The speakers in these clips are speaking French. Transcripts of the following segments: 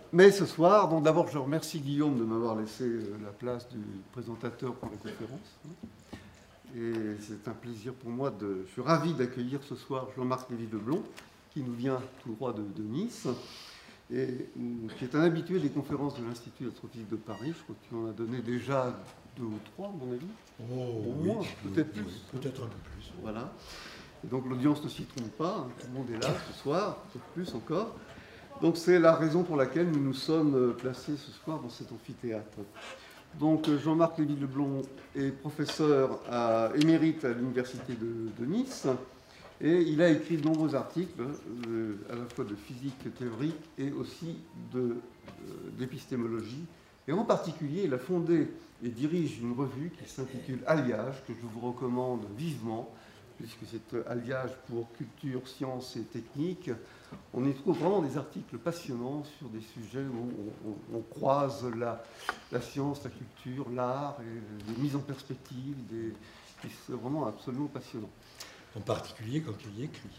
Mais ce soir, donc d'abord je remercie Guillaume de m'avoir laissé la place du présentateur pour la conférence. Et c'est un plaisir pour moi je suis ravi d'accueillir ce soir Jean-Marc Lévy-Leblond, qui nous vient tout droit de Nice, et qui est un habitué des conférences de l'Institut d'astrophysique de Paris. Je crois que tu en as donné déjà 2 ou 3, à mon avis. Oh, au moins, peut-être plus. Peut-être un peu plus. Voilà. Et donc l'audience ne s'y trompe pas, hein. Tout le monde est là ce soir, peut-être plus encore. Donc c'est la raison pour laquelle nous nous sommes placés ce soir dans cet amphithéâtre. Donc Jean-Marc Lévy-Leblond est professeur émérite à l'Université de Nice, et il a écrit de nombreux articles, à la fois de physique théorique et aussi d'épistémologie. Et en particulier, il a fondé et dirige une revue qui s'intitule Alliage, que je vous recommande vivement, puisque c'est Alliage pour culture, sciences et technique. On y trouve vraiment des articles passionnants sur des sujets où on croise la science, la culture, l'art, et les mises en perspective, c'est vraiment absolument passionnant. En particulier quand tu y écris.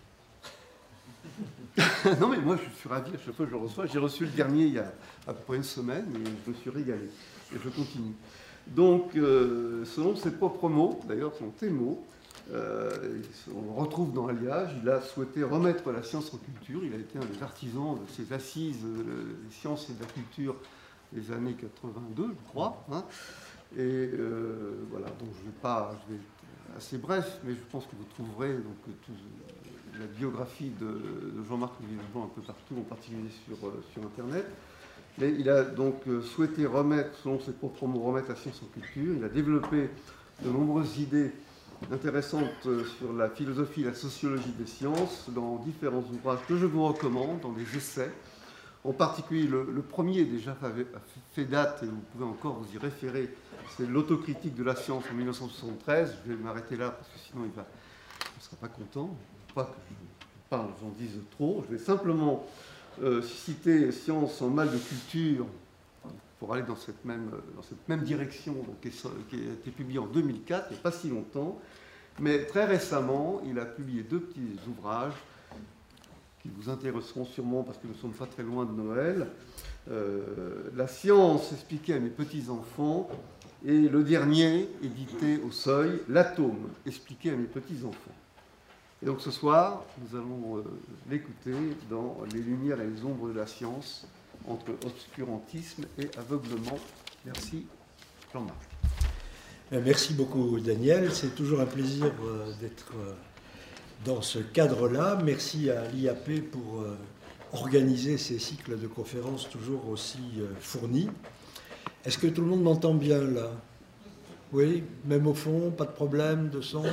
Non mais moi je suis ravi à chaque fois que je le reçois. J'ai reçu le dernier il y a à peu près une semaine et je me suis régalé. Et je continue. Donc selon ses propres mots, d'ailleurs selon tes mots, on le retrouve dans Alliage, il a souhaité remettre la science en culture. Il a été un des artisans de ces assises des sciences et de la culture des années 82, je crois. Hein. Et voilà, donc je vais être assez bref, mais je pense que vous trouverez donc, la biographie de Jean-Marc Lévy-Leblond un peu partout, en particulier sur Internet. Mais il a donc souhaité remettre, selon ses propres mots, remettre la science en culture. Il a développé de nombreuses idées intéressantes sur la philosophie et la sociologie des sciences dans différents ouvrages que je vous recommande, dans des essais. En particulier, le premier déjà fait date, et vous pouvez encore vous y référer, c'est l'autocritique de la science en 1973. Je vais m'arrêter là parce que sinon il ne sera pas content. Pas que j'en dise trop. Je vais simplement citer Science en mal de culture pour aller dans cette même direction, donc, qui a été publié en 2004, il n'y a pas si longtemps. Mais très récemment, il a publié 2 petits ouvrages qui vous intéresseront sûrement parce que nous ne sommes pas très loin de Noël. La science expliquée à mes petits-enfants, et le dernier, édité au Seuil, L'atome expliqué à mes petits-enfants. Et donc ce soir, nous allons l'écouter dans Les lumières et les ombres de la science, entre obscurantisme et aveuglement. Merci, Jean-Marc. Merci beaucoup, Daniel. C'est toujours un plaisir d'être dans ce cadre-là. Merci à l'IAP pour organiser ces cycles de conférences toujours aussi fournis. Est-ce que tout le monde m'entend bien là? Oui, même au fond, pas de problème de son?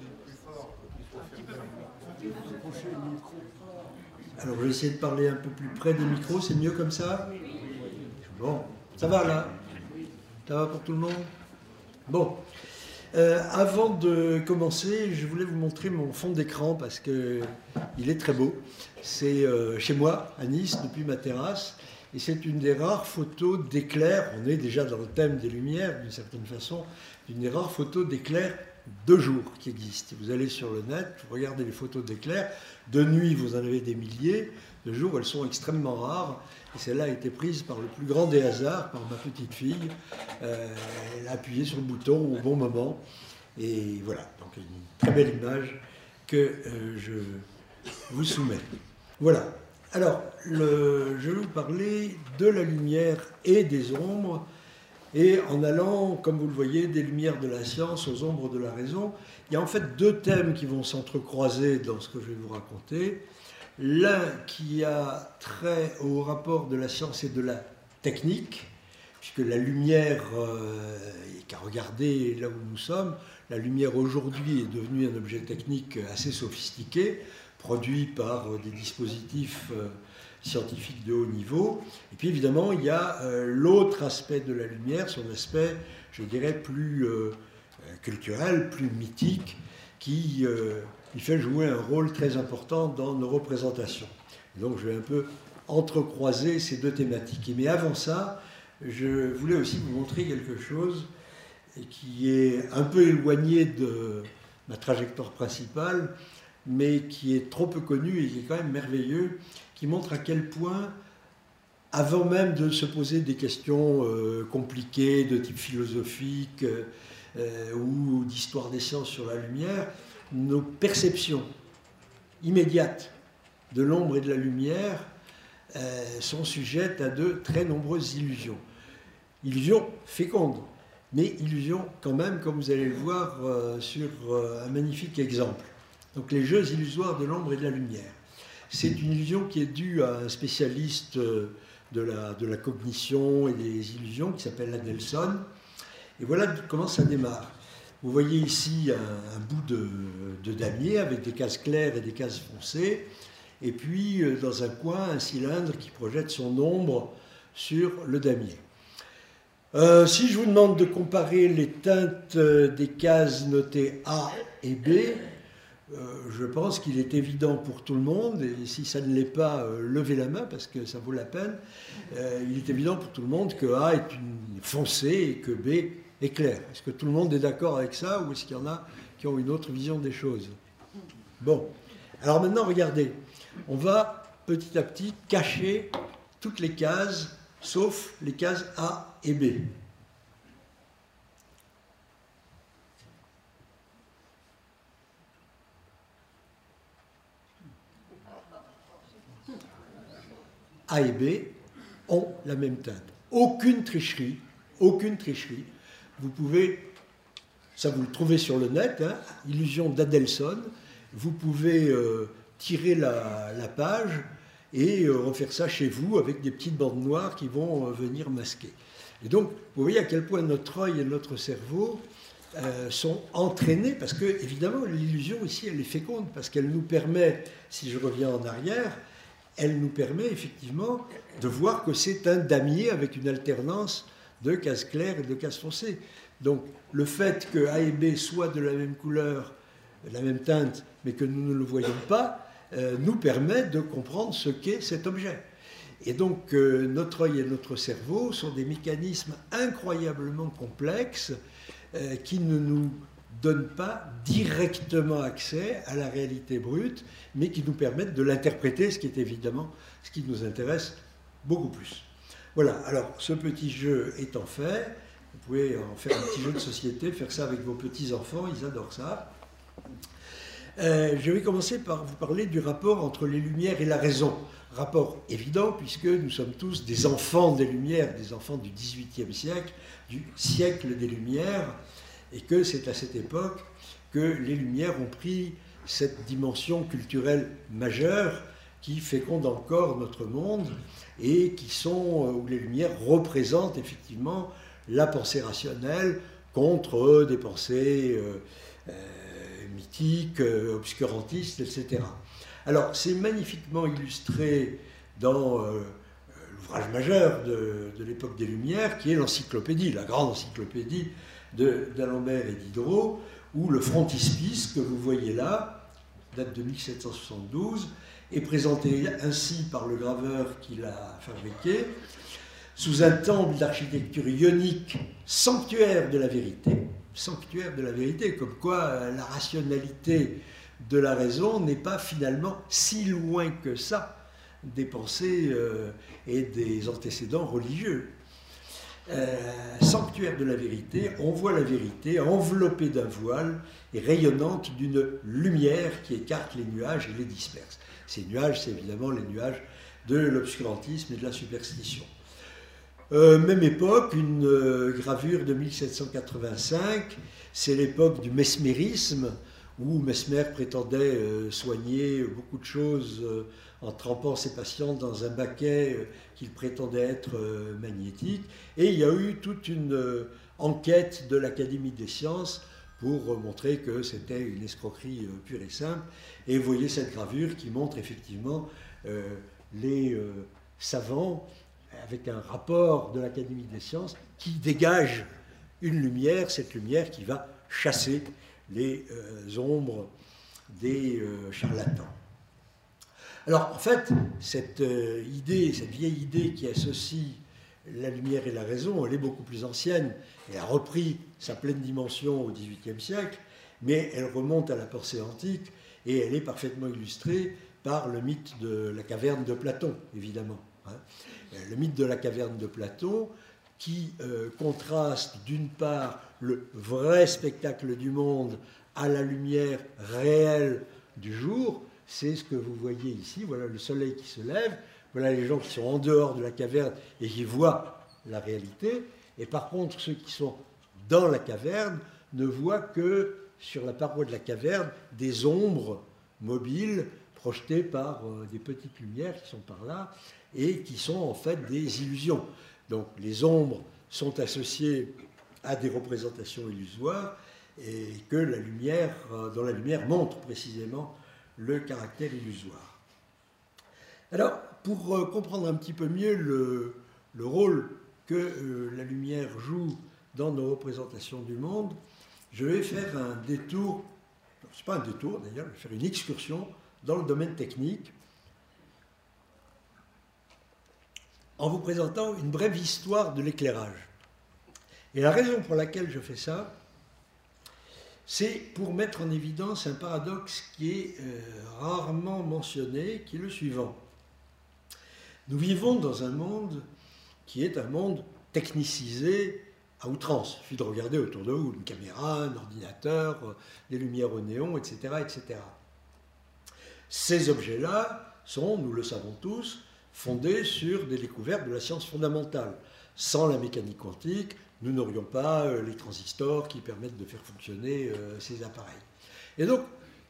Alors je vais essayer de parler un peu plus près des micros, c'est mieux comme ça? Bon, ça va là? Ça va pour tout le monde? Bon, avant de commencer, je voulais vous montrer mon fond d'écran parce qu'il est très beau. C'est chez moi, à Nice, depuis ma terrasse. Et c'est une des rares photos d'éclairs, on est déjà dans le thème des lumières d'une certaine façon, une des rares photos d'éclairs de jour qui existent. Vous allez sur le net, vous regardez les photos d'éclairs, de nuit vous en avez des milliers, de jour elles sont extrêmement rares, et celle-là a été prise par le plus grand des hasards, par ma petite fille. Elle a appuyé sur le bouton au bon moment, et voilà, donc une très belle image que je vous soumets. Voilà. Alors, je vais vous parler de la lumière et des ombres, et en allant, comme vous le voyez, des lumières de la science aux ombres de la raison. Il y a en fait 2 thèmes qui vont s'entrecroiser dans ce que je vais vous raconter. L'un qui a trait au rapport de la science et de la technique, puisque la lumière, qu'à regarder là où nous sommes, la lumière aujourd'hui est devenue un objet technique assez sophistiqué, produit par des dispositifs scientifiques de haut niveau. Et puis évidemment, il y a l'autre aspect de la lumière, son aspect, je dirais, plus culturel, plus mythique, qui fait jouer un rôle très important dans nos représentations. Et donc je vais un peu entrecroiser ces 2 thématiques. Mais avant ça, je voulais aussi vous montrer quelque chose qui est un peu éloigné de ma trajectoire principale, mais qui est trop peu connu et qui est quand même merveilleux, qui montre à quel point avant même de se poser des questions compliquées de type philosophique ou d'histoire des sciences sur la lumière, nos perceptions immédiates de l'ombre et de la lumière sont sujettes à de très nombreuses illusions. Illusions fécondes, mais illusions quand même, comme vous allez le voir sur un magnifique exemple. Donc les jeux illusoires de l'ombre et de la lumière. C'est une illusion qui est due à un spécialiste de la cognition et des illusions qui s'appelle Adelson. Et voilà comment ça démarre. Vous voyez ici un bout de damier avec des cases claires et des cases foncées, et puis dans un coin, un cylindre qui projette son ombre sur le damier. Si je vous demande de comparer les teintes des cases notées A et B, je pense qu'il est évident pour tout le monde, et si ça ne l'est pas, levez la main parce que ça vaut la peine, il est évident pour tout le monde que A est une foncée et que B est claire. Est-ce que tout le monde est d'accord avec ça ou est-ce qu'il y en a qui ont une autre vision des choses? Bon, alors maintenant regardez, on va petit à petit cacher toutes les cases sauf les cases A et B. A et B ont la même teinte. Aucune tricherie, aucune tricherie. Vous pouvez, ça vous le trouvez sur le net, hein, illusion d'Adelson, vous pouvez tirer la page et refaire ça chez vous avec des petites bandes noires qui vont venir masquer. Et donc, vous voyez à quel point notre œil et notre cerveau sont entraînés, parce que, évidemment, l'illusion ici, elle est féconde, parce qu'elle nous permet, si je reviens en arrière, elle nous permet effectivement de voir que c'est un damier avec une alternance de cases claires et de cases foncées. Donc, le fait que A et B soient de la même couleur, de la même teinte, mais que nous ne le voyons pas, nous permet de comprendre ce qu'est cet objet. Et donc, notre œil et notre cerveau sont des mécanismes incroyablement complexes qui ne nous donnent pas directement accès à la réalité brute, mais qui nous permettent de l'interpréter, ce qui est évidemment ce qui nous intéresse beaucoup plus. Voilà, alors ce petit jeu étant fait, vous pouvez en faire un petit jeu de société, faire ça avec vos petits-enfants, ils adorent ça. Je vais commencer par vous parler du rapport entre les Lumières et la raison. Rapport évident, puisque nous sommes tous des enfants des Lumières, des enfants du XVIIIe siècle, du siècle des Lumières, et que c'est à cette époque que les Lumières ont pris cette dimension culturelle majeure qui féconde encore notre monde, et qui sont, où les Lumières représentent effectivement la pensée rationnelle contre des pensées mythiques, obscurantistes, etc. Alors, c'est magnifiquement illustré dans l'ouvrage majeur de l'époque des Lumières, qui est l'encyclopédie, la grande encyclopédie d'Alembert et Diderot, où le frontispice que vous voyez là, date de 1772, est présenté ainsi par le graveur qui l'a fabriqué, sous un temple d'architecture ionique, sanctuaire de la vérité, comme quoi la rationalité de la raison n'est pas finalement si loin que ça des pensées et des antécédents religieux. Sanctuaire de la vérité, on voit la vérité enveloppée d'un voile et rayonnante d'une lumière qui écarte les nuages et les disperse. Ces nuages, c'est évidemment les nuages de l'obscurantisme et de la superstition. Même époque, une gravure de 1785, c'est l'époque du mesmérisme, où Mesmer prétendait soigner beaucoup de choses en trempant ses patients dans un baquet qu'il prétendait être magnétique. Et il y a eu toute une enquête de l'Académie des sciences pour montrer que c'était une escroquerie pure et simple. Et vous voyez cette gravure qui montre effectivement les savants avec un rapport de l'Académie des sciences qui dégage une lumière, cette lumière qui va chasser les ombres des charlatans. Alors, en fait, cette vieille idée qui associe la lumière et la raison, elle est beaucoup plus ancienne. Elle a repris sa pleine dimension au XVIIIe siècle, mais elle remonte à la pensée antique et elle est parfaitement illustrée par le mythe de la caverne de Platon, évidemment. Le mythe de la caverne de Platon, qui contraste d'une part le vrai spectacle du monde à la lumière réelle du jour. C'est ce que vous voyez ici. Voilà le soleil qui se lève. Voilà les gens qui sont en dehors de la caverne et qui voient la réalité. Et par contre, ceux qui sont dans la caverne ne voient que sur la paroi de la caverne des ombres mobiles projetées par des petites lumières qui sont par là et qui sont en fait des illusions. Donc les ombres sont associées à des représentations illusoires et que la lumière, dans la lumière montre précisément le caractère illusoire. Alors, pour comprendre un petit peu mieux le rôle que la lumière joue dans nos représentations du monde, je vais faire un détour, ce n'est pas un détour d'ailleurs, je vais faire une excursion dans le domaine technique en vous présentant une brève histoire de l'éclairage. Et la raison pour laquelle je fais ça, c'est pour mettre en évidence un paradoxe qui est rarement mentionné, qui est le suivant. Nous vivons dans un monde qui est un monde technicisé à outrance. Il suffit de regarder autour de vous une caméra, un ordinateur, des lumières au néon, etc., etc. Ces objets-là sont, nous le savons tous, fondés sur des découvertes de la science fondamentale. Sans la mécanique quantique, nous n'aurions pas les transistors qui permettent de faire fonctionner ces appareils. Et donc,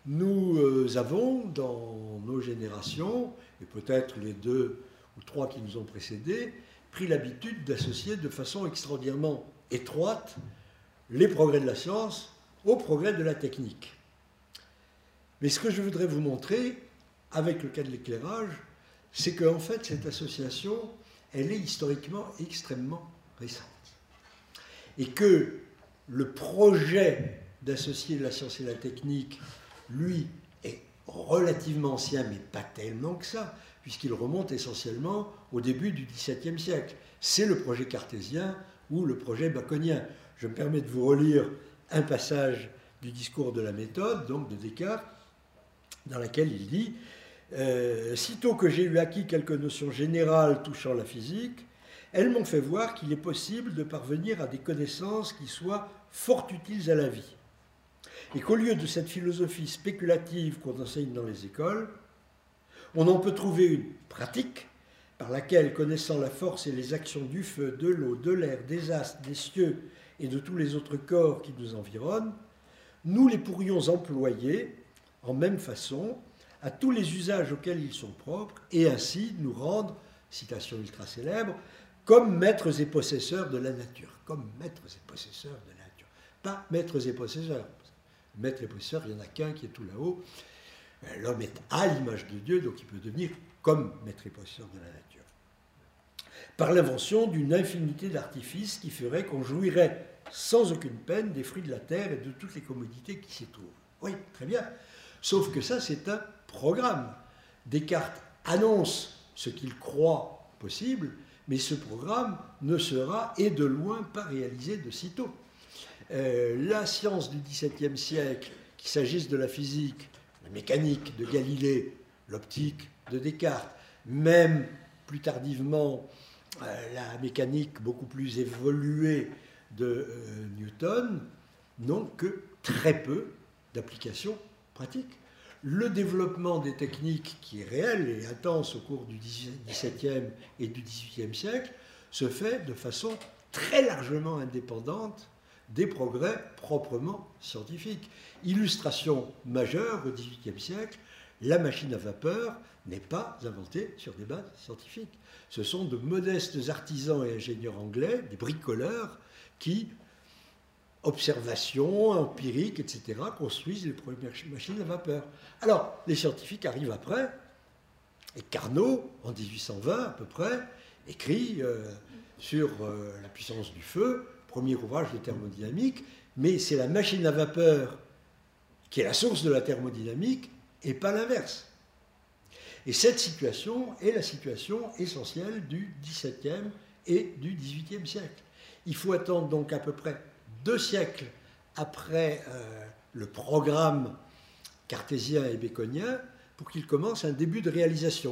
nous avons dans nos générations, et peut-être les 2 ou 3 qui nous ont précédés, pris l'habitude d'associer de façon extraordinairement étroite les progrès de la science aux progrès de la technique. Mais ce que je voudrais vous montrer, avec le cas de l'éclairage, c'est qu'en fait, cette association, elle est historiquement extrêmement récente. Et que le projet d'associer la science et la technique, lui, est relativement ancien, mais pas tellement que ça, puisqu'il remonte essentiellement au début du XVIIe siècle. C'est le projet cartésien ou le projet baconien. Je me permets de vous relire un passage du discours de la méthode, donc de Descartes, dans laquelle il dit « Sitôt que j'ai eu acquis quelques notions générales touchant la physique, elles m'ont fait voir qu'il est possible de parvenir à des connaissances qui soient fort utiles à la vie. Et qu'au lieu de cette philosophie spéculative qu'on enseigne dans les écoles, on en peut trouver une pratique par laquelle, connaissant la force et les actions du feu, de l'eau, de l'air, des astres, des cieux et de tous les autres corps qui nous environnent, nous les pourrions employer en même façon à tous les usages auxquels ils sont propres et ainsi nous rendre, citation ultra célèbre, comme maîtres et possesseurs de la nature. Comme maîtres et possesseurs de la nature. Pas maîtres et possesseurs. Maîtres et possesseurs, il n'y en a qu'un qui est tout là-haut. L'homme est à l'image de Dieu, donc il peut devenir comme maître et possesseur de la nature. Par l'invention d'une infinité d'artifices qui ferait qu'on jouirait sans aucune peine des fruits de la terre et de toutes les commodités qui s'y trouvent. Oui, très bien. Sauf que ça, c'est un programme. Descartes annonce ce qu'il croit possible, mais ce programme ne sera, et de loin, pas réalisé de sitôt. La science du XVIIe siècle, qu'il s'agisse de la physique, la mécanique de Galilée, l'optique de Descartes, même plus tardivement la mécanique beaucoup plus évoluée de Newton, n'ont que très peu d'applications pratiques. Le développement des techniques, qui est réel et intense au cours du XVIIe et du XVIIIe siècle, se fait de façon très largement indépendante des progrès proprement scientifiques. Illustration majeure au XVIIIe siècle, la machine à vapeur n'est pas inventée sur des bases scientifiques. Ce sont de modestes artisans et ingénieurs anglais, des bricoleurs, qui, observations empiriques, etc., construisent les premières machines à vapeur. Alors, les scientifiques arrivent après, et Carnot, en 1820 à peu près, écrit sur la puissance du feu, premier ouvrage de thermodynamique, mais c'est la machine à vapeur qui est la source de la thermodynamique, et pas l'inverse. Et cette situation est la situation essentielle du XVIIe et du XVIIIe siècle. Il faut attendre donc à peu près 2 siècles après le programme cartésien et baconien pour qu'il commence un début de réalisation.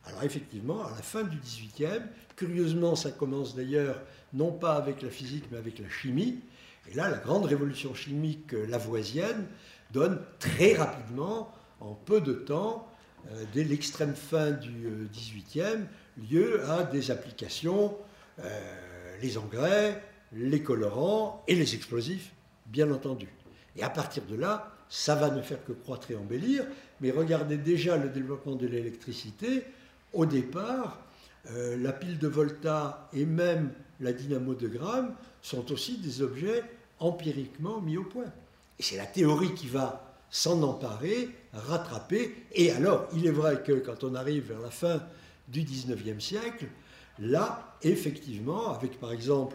Alors effectivement, à la fin du XVIIIe, curieusement, ça commence d'ailleurs non pas avec la physique, mais avec la chimie. Et là, la grande révolution chimique lavoisienne donne très rapidement, en peu de temps, dès l'extrême fin du XVIIIe, lieu à des applications, les engrais, les colorants et les explosifs, bien entendu. Et à partir de là, ça va ne faire que croître et embellir, mais regardez déjà le développement de l'électricité. Au départ, la pile de Volta et même la dynamo de Gramme sont aussi des objets empiriquement mis au point. Et c'est la théorie qui va s'en emparer, rattraper. Et alors, il est vrai que quand on arrive vers la fin du XIXe siècle, là, effectivement, avec par exemple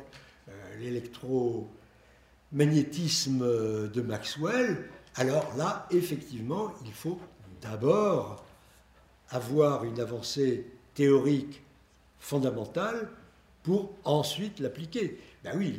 l'électromagnétisme de Maxwell, alors là, effectivement, il faut d'abord avoir une avancée théorique fondamentale pour ensuite l'appliquer. Ben oui,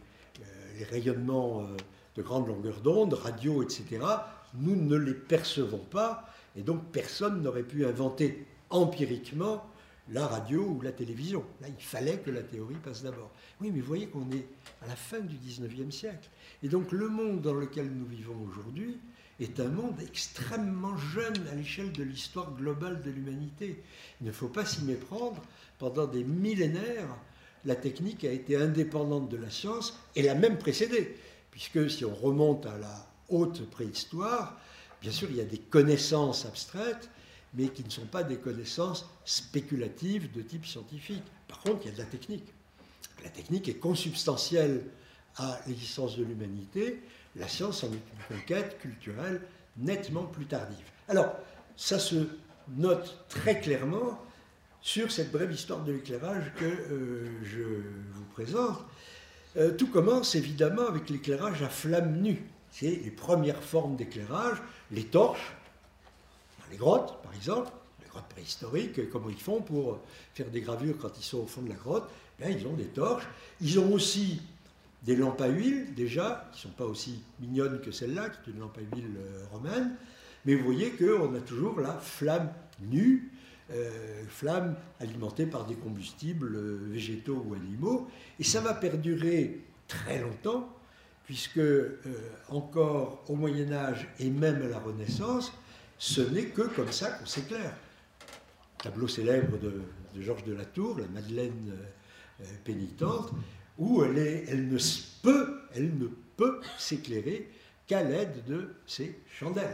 les rayonnements de grande longueur d'onde, radio, etc., nous ne les percevons pas, et donc personne n'aurait pu inventer empiriquement la radio ou la télévision. Là, il fallait que la théorie passe d'abord. Oui, mais vous voyez qu'on est à la fin du XIXe siècle. Et donc le monde dans lequel nous vivons aujourd'hui est un monde extrêmement jeune à l'échelle de l'histoire globale de l'humanité. Il ne faut pas s'y méprendre. Pendant des millénaires, la technique a été indépendante de la science et l'a même précédée. Puisque si on remonte à la haute préhistoire, bien sûr, il y a des connaissances abstraites, mais qui ne sont pas des connaissances spéculatives de type scientifique. Par contre, il y a de la technique. La technique est consubstantielle à l'existence de l'humanité. La science en est une conquête culturelle nettement plus tardive. Alors, ça se note très clairement sur cette brève histoire de l'éclairage que je vous présente. Tout commence évidemment avec l'éclairage à flamme nue. C'est les premières formes d'éclairage, les torches, dans les grottes par exemple, les grottes préhistoriques, comment ils font pour faire des gravures quand ils sont au fond de la grotte. Bien, ils ont des torches. Ils ont aussi des lampes à huile, déjà, qui ne sont pas aussi mignonnes que celle-là, qui est une lampe à huile romaine. Mais vous voyez qu'on a toujours la flamme nue, flamme alimentée par des combustibles végétaux ou animaux. Et ça va perdurer très longtemps, puisque encore au Moyen-Âge et même à la Renaissance, ce n'est que comme ça qu'on s'éclaire. Tableau célèbre de Georges de la Tour, la Madeleine pénitente, où elle ne peut s'éclairer qu'à l'aide de ces chandelles.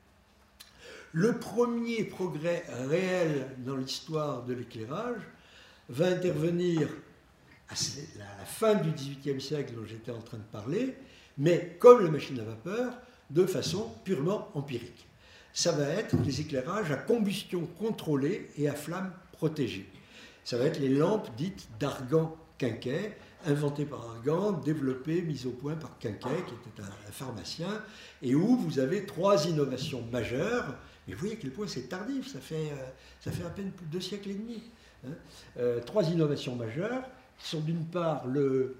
Le premier progrès réel dans l'histoire de l'éclairage va intervenir à la fin du XVIIIe siècle dont j'étais en train de parler, mais comme la machine à vapeur, de façon purement empirique. Ça va être les éclairages à combustion contrôlée et à flamme protégée. Ça va être les lampes dites d'Argan-Quinquet, inventées par Argan, développées, mises au point par Quinquet, qui était un pharmacien, et où vous avez trois innovations majeures. Mais vous voyez à quel point c'est tardif, ça fait à peine plus de 2 siècles et demi. Trois innovations majeures, qui sont d'une part le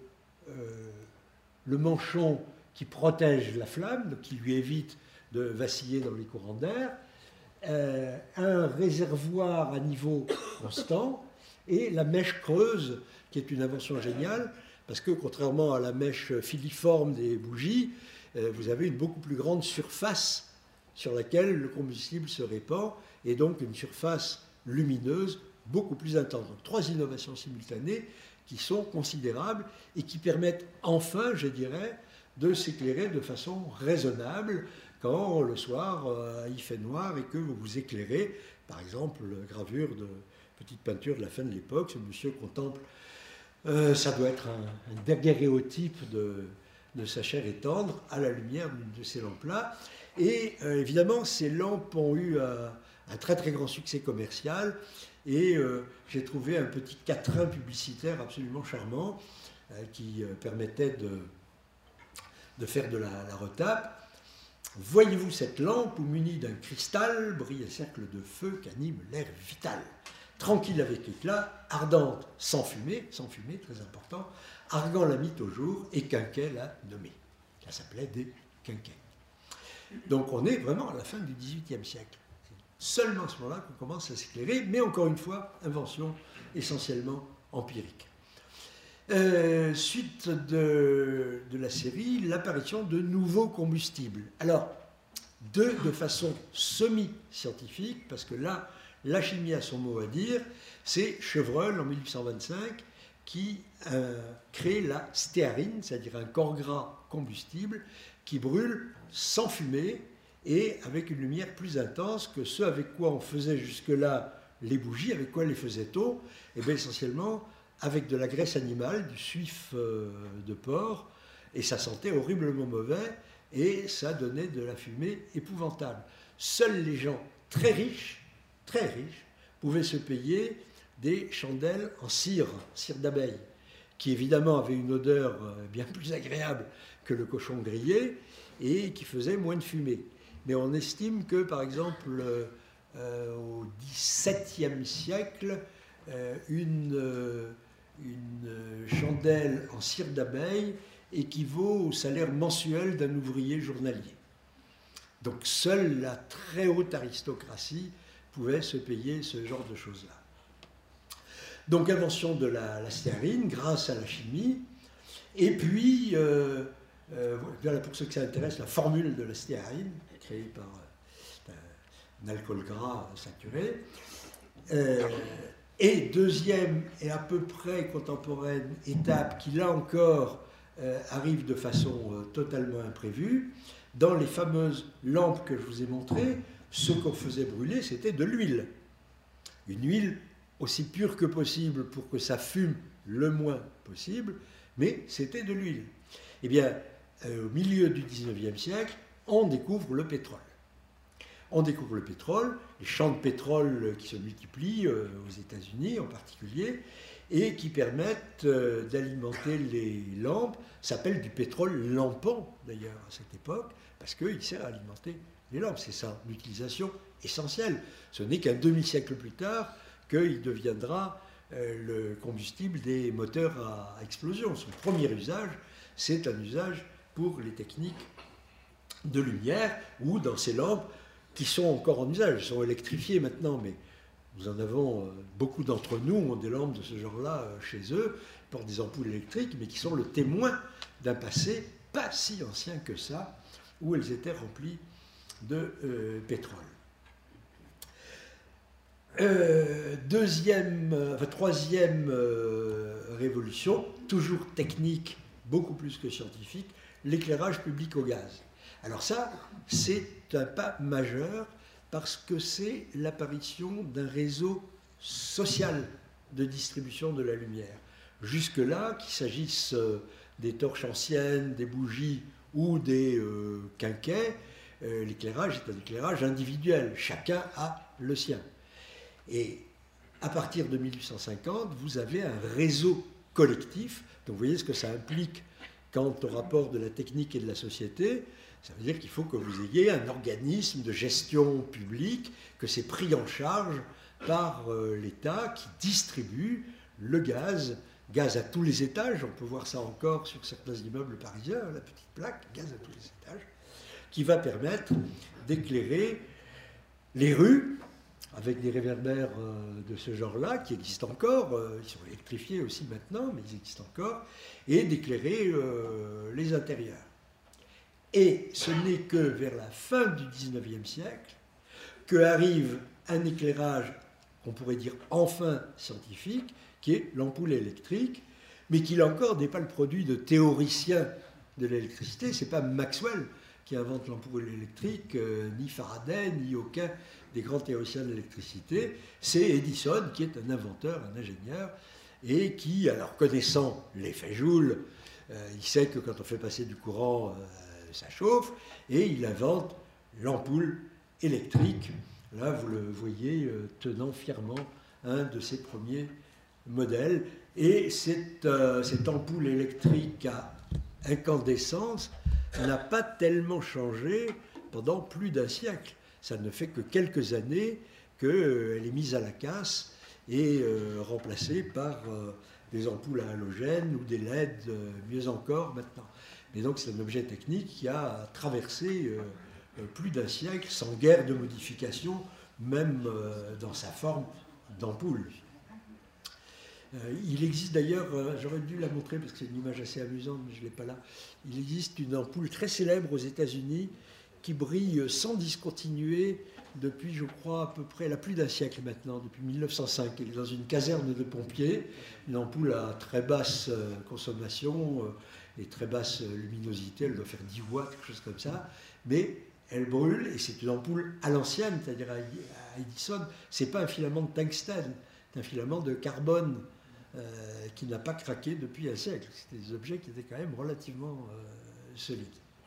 manchon qui protège la flamme, qui lui évite de vaciller dans les courants d'air, un réservoir à niveau constant, et la mèche creuse, qui est une invention géniale, parce que contrairement à la mèche filiforme des bougies, vous avez une beaucoup plus grande surface sur laquelle le combustible se répand, et donc une surface lumineuse beaucoup plus intense. Donc 3 innovations simultanées qui sont considérables et qui permettent enfin, je dirais, de s'éclairer de façon raisonnable quand le soir il fait noir et que vous vous éclairez. Par exemple, gravure de petite peinture de la fin de l'époque, ce monsieur contemple, ça doit être un daguerréotype de sa chair et tendre à la lumière d'une de ces lampes-là. Et évidemment, ces lampes ont eu un très très grand succès commercial, et j'ai trouvé un petit quatrain publicitaire absolument charmant qui permettait de faire de la retape. Voyez-vous cette lampe où, munie d'un cristal, brille un cercle de feu qu'anime l'air vital. Tranquille avec éclat, ardente sans fumée, très important, Argan l'a mit au jour et Quinquet l'a nommé. Ça s'appelait des Quinquets. Donc on est vraiment à la fin du XVIIIe siècle. seulement à ce moment-là qu'on commence à s'éclairer, mais encore une fois, invention essentiellement empirique. Suite de la série, l'apparition de nouveaux combustibles. Alors, de façon semi-scientifique, parce que là, la chimie a son mot à dire, c'est Chevreul, en 1825, qui crée la stéarine, c'est-à-dire un corps gras combustible qui brûle sans fumée et avec une lumière plus intense que ce avec quoi on faisait jusque-là les bougies, avec quoi les faisait-on? Et bien essentiellement avec de la graisse animale, du suif de porc, et ça sentait horriblement mauvais, et ça donnait de la fumée épouvantable. Seuls les gens très riches, pouvaient se payer des chandelles en cire d'abeille, qui évidemment avaient une odeur bien plus agréable que le cochon grillé, et qui faisaient moins de fumée. Mais on estime que, par exemple, au XVIIe siècle, une chandelle en cire d'abeille équivaut au salaire mensuel d'un ouvrier journalier. Donc seule la très haute aristocratie pouvait se payer ce genre de choses-là. Donc invention de la stéarine grâce à la chimie, et puis, voilà pour ceux que ça intéresse, la formule de la stéarine, créée par un alcool gras saturé. Et deuxième et à peu près contemporaine étape qui là encore arrive de façon totalement imprévue, dans les fameuses lampes que je vous ai montrées, ce qu'on faisait brûler c'était de l'huile. Une huile aussi pure que possible pour que ça fume le moins possible, mais c'était de l'huile. Eh bien, au milieu du XIXe siècle, on découvre le pétrole. On découvre le pétrole, les champs de pétrole qui se multiplient aux États-Unis en particulier, et qui permettent d'alimenter les lampes. Ça s'appelle du pétrole lampant d'ailleurs à cette époque, parce qu'il sert à alimenter les lampes. C'est ça l'utilisation essentielle. Ce n'est qu'un demi-siècle plus tard qu'il deviendra le combustible des moteurs à explosion. Son premier usage, c'est un usage pour les techniques de lumière, ou dans ces lampes qui sont encore en usage, elles sont électrifiées maintenant, mais nous en avons, beaucoup d'entre nous ont des lampes de ce genre-là chez eux, ils portent des ampoules électriques, mais qui sont le témoin d'un passé pas si ancien que ça, où elles étaient remplies de pétrole. Troisième révolution, toujours technique, beaucoup plus que scientifique, l'éclairage public au gaz. Alors ça, c'est un pas majeur parce que c'est l'apparition d'un réseau social de distribution de la lumière. Jusque-là, qu'il s'agisse des torches anciennes, des bougies ou des quinquets, l'éclairage est un éclairage individuel. Chacun a le sien. Et à partir de 1850, vous avez un réseau collectif. Donc vous voyez ce que ça implique quant au rapport de la technique et de la société. Ça veut dire qu'il faut que vous ayez un organisme de gestion publique, que c'est pris en charge par l'État qui distribue le gaz à tous les étages. On peut voir ça encore sur certains immeubles parisiens, la petite plaque, gaz à tous les étages, qui va permettre d'éclairer les rues avec des réverbères de ce genre-là, qui existent encore, ils sont électrifiés aussi maintenant, mais ils existent encore, et d'éclairer les intérieurs. Et ce n'est que vers la fin du XIXe siècle qu'arrive un éclairage qu'on pourrait dire enfin scientifique, qui est l'ampoule électrique, mais qui là encore n'est pas le produit de théoriciens de l'électricité, c'est pas Maxwell qui invente l'ampoule électrique, ni Faraday, ni aucun des grands théoriciens de l'électricité, c'est Edison qui est un inventeur, un ingénieur, et qui, alors connaissant l'effet Joule, il sait que quand on fait passer du courant, ça chauffe, et il invente l'ampoule électrique. Là, vous le voyez tenant fièrement un de ses premiers modèles. Et cette ampoule électrique à incandescence n'a pas tellement changé pendant plus d'un siècle. Ça ne fait que quelques années qu'elle est mise à la casse et remplacée par des ampoules à halogène ou des LED, mieux encore maintenant. Mais donc c'est un objet technique qui a traversé plus d'un siècle sans guère de modification même dans sa forme d'ampoule. Il existe d'ailleurs, j'aurais dû la montrer parce que c'est une image assez amusante, mais je ne l'ai pas là. Il existe une ampoule très célèbre aux États-Unis qui brille sans discontinuer depuis, je crois, à peu près, elle a plus d'un siècle maintenant, depuis 1905. Elle est dans une caserne de pompiers, une ampoule à très basse consommation et très basse luminosité, elle doit faire 10 watts, quelque chose comme ça, mais elle brûle et c'est une ampoule à l'ancienne, c'est-à-dire à Edison. Ce n'est pas un filament de tungstène, c'est un filament de carbone qui n'a pas craqué depuis un siècle. C'était des objets qui étaient quand même relativement solides.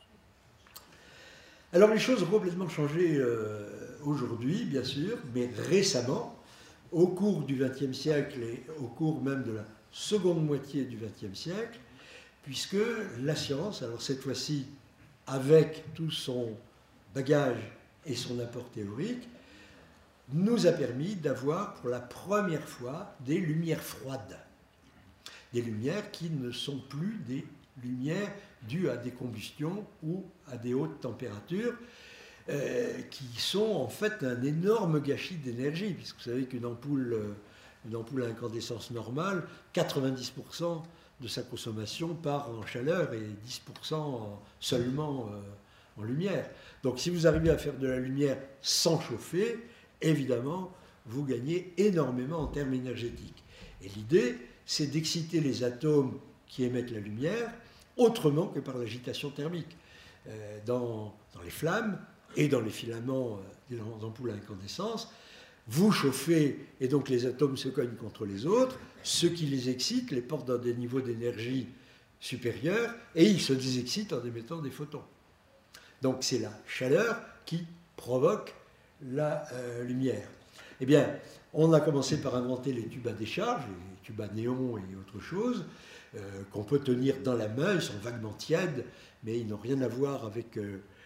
Alors les choses ont complètement changé aujourd'hui, bien sûr, mais récemment, au cours du XXe siècle et au cours même de la seconde moitié du XXe siècle, puisque la science, alors cette fois-ci avec tout son bagage et son apport théorique, nous a permis d'avoir pour la première fois des lumières froides. Des lumières qui ne sont plus des lumières dues à des combustions ou à des hautes températures, qui sont en fait un énorme gâchis d'énergie, puisque vous savez qu'une ampoule à incandescence normale, 90% de sa consommation part en chaleur et 10% seulement en lumière. Donc si vous arrivez à faire de la lumière sans chauffer, évidemment, vous gagnez énormément en termes énergétiques. Et l'idée, c'est d'exciter les atomes qui émettent la lumière autrement que par l'agitation thermique. Dans les flammes et dans les filaments des ampoules à incandescence, vous chauffez et donc les atomes se cognent contre les autres, ce qui les excite les porte dans des niveaux d'énergie supérieurs et ils se désexcitent en émettant des photons. Donc c'est la chaleur qui provoque la lumière. Eh bien, on a commencé par inventer les tubes à décharge, les tubes à néon et autre chose, qu'on peut tenir dans la main, ils sont vaguement tièdes, mais ils n'ont rien à voir avec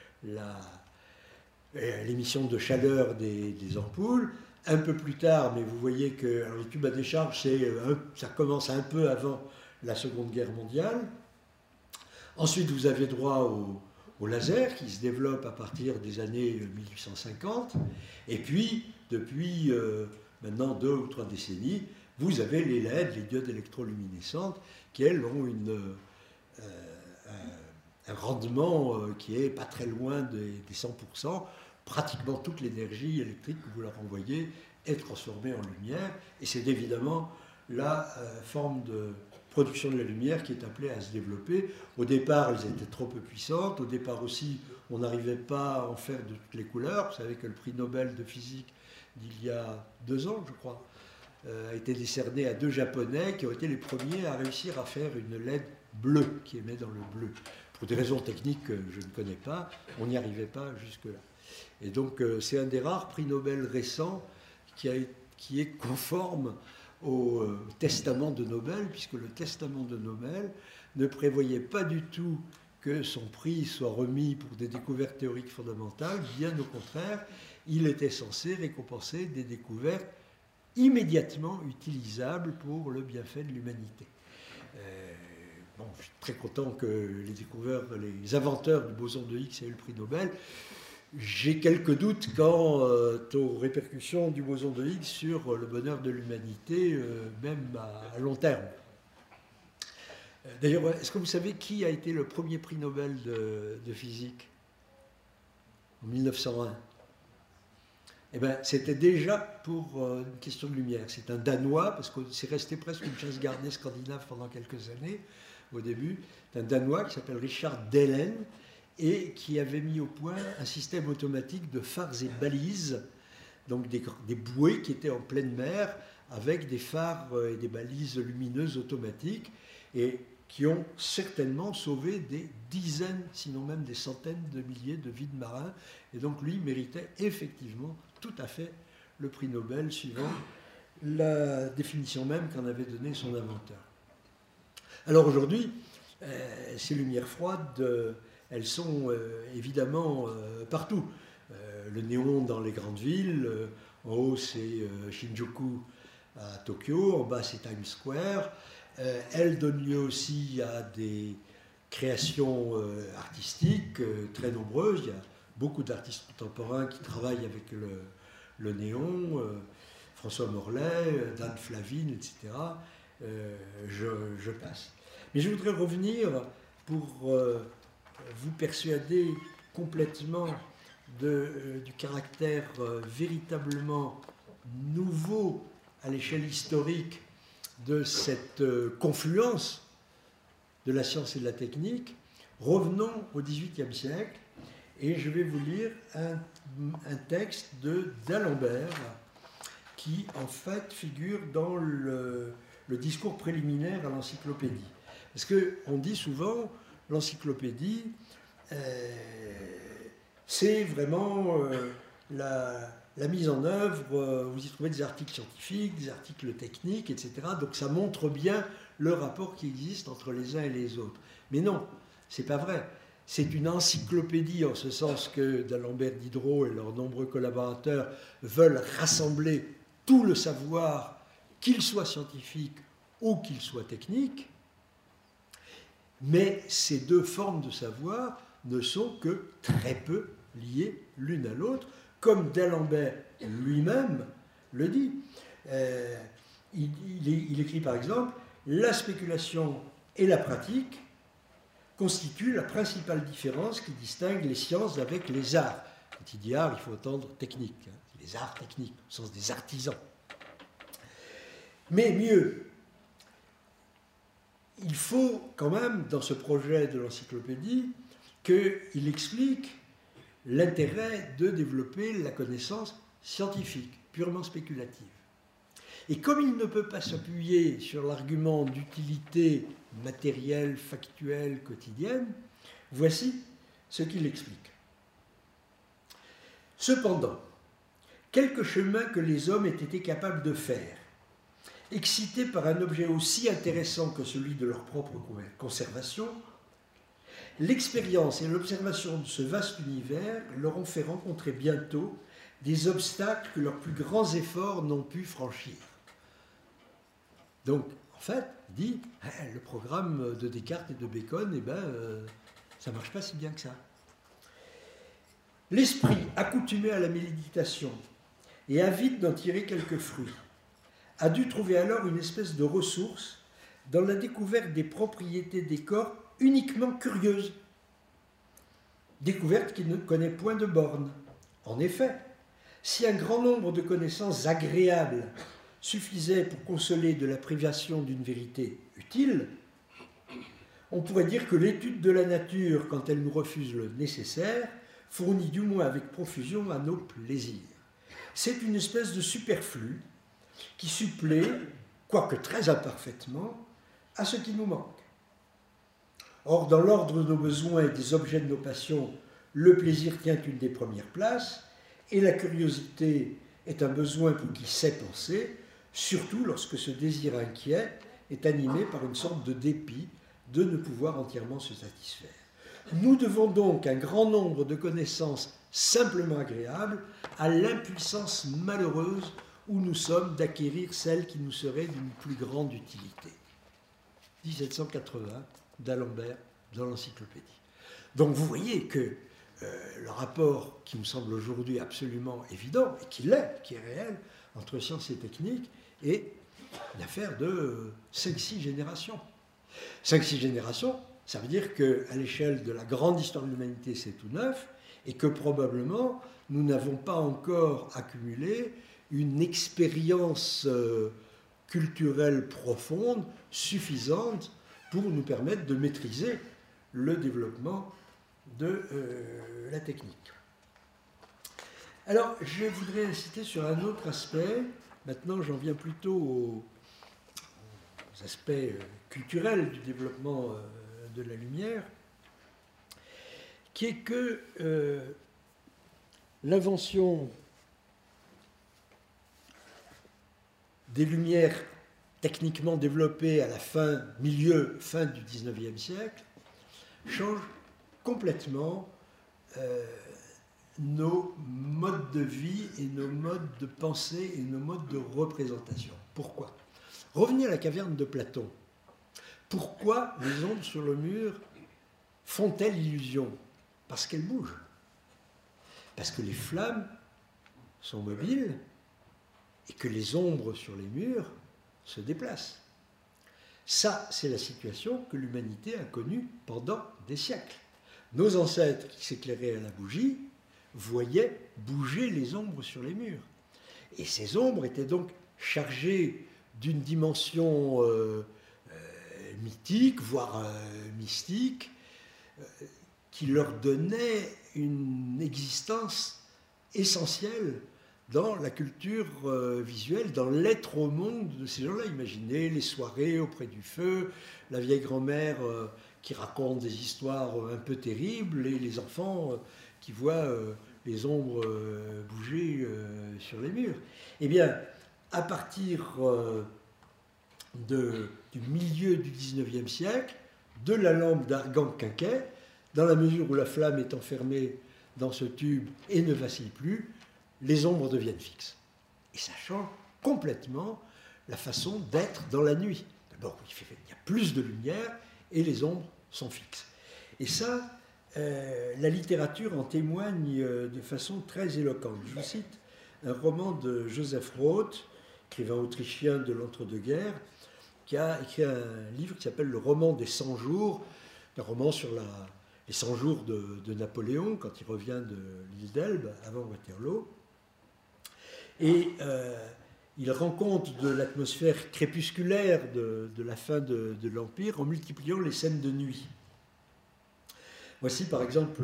l'émission de chaleur des ampoules. Un peu plus tard, mais vous voyez que alors les tubes à décharge, ça commence un peu avant la Seconde Guerre mondiale. Ensuite, vous avez droit au laser qui se développe à partir des années 1850. Et puis, depuis maintenant 2 ou 3 décennies, vous avez les LED, les diodes électroluminescentes, qui elles ont un rendement qui est pas très loin des 100%. Pratiquement toute l'énergie électrique que vous leur envoyez est transformée en lumière. Et c'est évidemment la forme de production de la lumière qui est appelée à se développer. Au départ, elles étaient trop peu puissantes. Au départ aussi, on n'arrivait pas à en faire de toutes les couleurs. Vous savez que le prix Nobel de physique d'il y a 2 ans, je crois, a été décerné à 2 Japonais qui ont été les premiers à réussir à faire une LED bleue, qui émet dans le bleu. Pour des raisons techniques que je ne connais pas, on n'y arrivait pas jusque-là. Et donc, c'est un des rares prix Nobel récents qui est conforme au testament de Nobel, puisque le testament de Nobel ne prévoyait pas du tout que son prix soit remis pour des découvertes théoriques fondamentales. Bien au contraire, il était censé récompenser des découvertes immédiatement utilisables pour le bienfait de l'humanité. Je suis très content que les inventeurs du boson de Higgs aient eu le prix Nobel. J'ai quelques doutes quant aux répercussions du boson de Higgs sur le bonheur de l'humanité, même à long terme. D'ailleurs, est-ce que vous savez qui a été le premier prix Nobel de physique en 1901 ? Eh bien, c'était déjà pour une question de lumière. C'est un Danois, parce que c'est resté presque une chasse gardée scandinave pendant quelques années, au début. C'est un Danois qui s'appelle Richard Dehlen, et qui avait mis au point un système automatique de phares et balises, donc des bouées qui étaient en pleine mer, avec des phares et des balises lumineuses automatiques, et qui ont certainement sauvé des dizaines, sinon même des centaines de milliers de vies de marins. Et donc lui méritait effectivement tout à fait le prix Nobel, suivant la définition même qu'en avait donnée son inventeur. Alors aujourd'hui, ces lumières froides, elles sont évidemment partout. Le néon dans les grandes villes, en haut c'est Shinjuku à Tokyo, en bas c'est Times Square. Elles donnent lieu aussi à des créations artistiques très nombreuses. Il y a beaucoup d'artistes contemporains qui travaillent avec le néon, François Morlaix, Dan Flavine, etc. Je passe. Mais je voudrais revenir pour vous persuader complètement du caractère véritablement nouveau à l'échelle historique de cette confluence de la science et de la technique. Revenons au XVIIIe siècle et je vais vous lire un texte d'Alembert qui en fait figure dans le discours préliminaire à l'encyclopédie. Parce qu'on dit souvent, l'encyclopédie, c'est vraiment la mise en œuvre, vous y trouvez des articles scientifiques, des articles techniques, etc. Donc ça montre bien le rapport qui existe entre les uns et les autres. Mais non, c'est pas vrai. C'est une encyclopédie en ce sens que d'Alembert Diderot et leurs nombreux collaborateurs veulent rassembler tout le savoir, qu'il soit scientifique ou qu'il soit technique. Mais ces deux formes de savoir ne sont que très peu liées l'une à l'autre, comme d'Alembert lui-même le dit. Il écrit par exemple « La spéculation et la pratique constituent la principale différence qui distingue les sciences avec les arts. » Quand il dit art, il faut entendre technique, hein, les arts techniques, au sens des artisans. Mais mieux, il faut quand même, dans ce projet de l'encyclopédie, qu'il explique l'intérêt de développer la connaissance scientifique, purement spéculative. Et comme il ne peut pas s'appuyer sur l'argument d'utilité matérielle, factuelle, quotidienne, voici ce qu'il explique. Cependant, quelque chemin que les hommes aient été capables de faire, excités par un objet aussi intéressant que celui de leur propre conservation, l'expérience et l'observation de ce vaste univers leur ont fait rencontrer bientôt des obstacles que leurs plus grands efforts n'ont pu franchir. Donc, en fait, il dit, le programme de Descartes et de Bacon, ça ne marche pas si bien que ça. L'esprit, accoutumé à la méditation et avide d'en tirer quelques fruits, a dû trouver alors une espèce de ressource dans la découverte des propriétés des corps uniquement curieuses. Découverte qui ne connaît point de bornes. En effet, si un grand nombre de connaissances agréables suffisait pour consoler de la privation d'une vérité utile, on pourrait dire que l'étude de la nature, quand elle nous refuse le nécessaire, fournit du moins avec profusion à nos plaisirs. C'est une espèce de superflu qui supplée, quoique très imparfaitement, à ce qui nous manque. Or, dans l'ordre de nos besoins et des objets de nos passions, le plaisir tient une des premières places, et la curiosité est un besoin pour qui sait penser, surtout lorsque ce désir inquiet est animé par une sorte de dépit de ne pouvoir entièrement se satisfaire. Nous devons donc un grand nombre de connaissances simplement agréables à l'impuissance malheureuse où nous sommes d'acquérir celles qui nous seraient d'une plus grande utilité. 1780, d'Alembert, dans l'encyclopédie. Donc vous voyez que le rapport qui me semble aujourd'hui absolument évident, et qui l'est, qui est réel, entre science et technique, est l'affaire de 5-6 générations. 5-6 générations, ça veut dire qu'à l'échelle de la grande histoire de l'humanité, c'est tout neuf, et que probablement nous n'avons pas encore accumulé une expérience culturelle profonde, suffisante, pour nous permettre de maîtriser le développement de la technique. Alors, je voudrais insister sur un autre aspect. Maintenant, j'en viens plutôt aux aspects culturels du développement de la lumière, qui est que l'invention des lumières techniquement développées à la fin du XIXe siècle change complètement nos modes de vie et nos modes de pensée et nos modes de représentation. Pourquoi ? Revenez à la caverne de Platon. Pourquoi les ombres sur le mur font-elles illusion ? Parce qu'elles bougent. Parce que les flammes sont mobiles et que les ombres sur les murs se déplacent. Ça, c'est la situation que l'humanité a connue pendant des siècles. Nos ancêtres qui s'éclairaient à la bougie voyaient bouger les ombres sur les murs. Et ces ombres étaient donc chargées d'une dimension mythique, voire mystique, qui leur donnait une existence essentielle dans la culture visuelle, dans l'être au monde de ces gens-là. Imaginez les soirées auprès du feu, la vieille grand-mère qui raconte des histoires un peu terribles, et les enfants qui voient les ombres bouger sur les murs. Eh bien, à partir du milieu du XIXe siècle, de la lampe d'argan quinquet, dans la mesure où la flamme est enfermée dans ce tube et ne vacille plus, les ombres deviennent fixes. Et ça change complètement la façon d'être dans la nuit. D'abord, il y a plus de lumière et les ombres sont fixes. Et ça, la littérature en témoigne de façon très éloquente. Je vous cite un roman de Joseph Roth, écrivain autrichien de l'entre-deux-guerres, qui a écrit un livre qui s'appelle Le roman des 100 jours, un roman sur les 100 jours de Napoléon, quand il revient de l'île d'Elbe, avant Waterloo. Et il rend compte de l'atmosphère crépusculaire de la fin de l'Empire en multipliant les scènes de nuit. Voici par exemple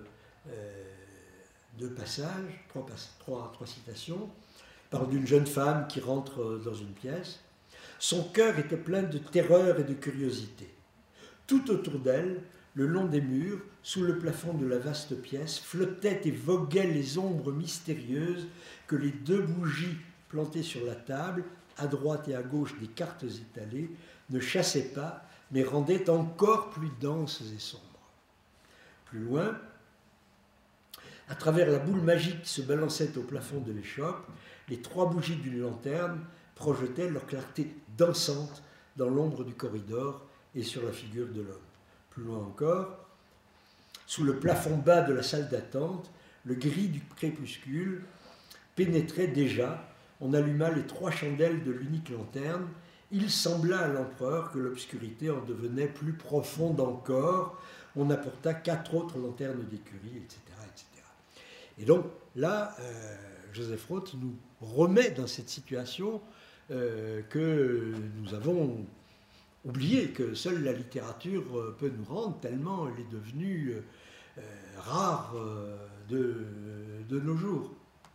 deux passages, trois citations. Il parle d'une jeune femme qui rentre dans une pièce. Son cœur était plein de terreur et de curiosité. Tout autour d'elle, le long des murs, sous le plafond de la vaste pièce, flottaient et voguaient les ombres mystérieuses que les deux bougies plantées sur la table, à droite et à gauche des cartes étalées, ne chassaient pas, mais rendaient encore plus denses et sombres. Plus loin, à travers la boule magique qui se balançait au plafond de l'échoppe, les trois bougies d'une lanterne projetaient leur clarté dansante dans l'ombre du corridor et sur la figure de l'homme. Plus loin encore, sous le plafond bas de la salle d'attente, le gris du crépuscule pénétrait déjà. On alluma les trois chandelles de l'unique lanterne. Il sembla à l'empereur que l'obscurité en devenait plus profonde encore. On apporta 4 autres lanternes d'écurie, etc., etc. Et donc là, Joseph Roth nous remet dans cette situation que nous avons oublié, que seule la littérature peut nous rendre, tellement elle est devenue rare de nos jours.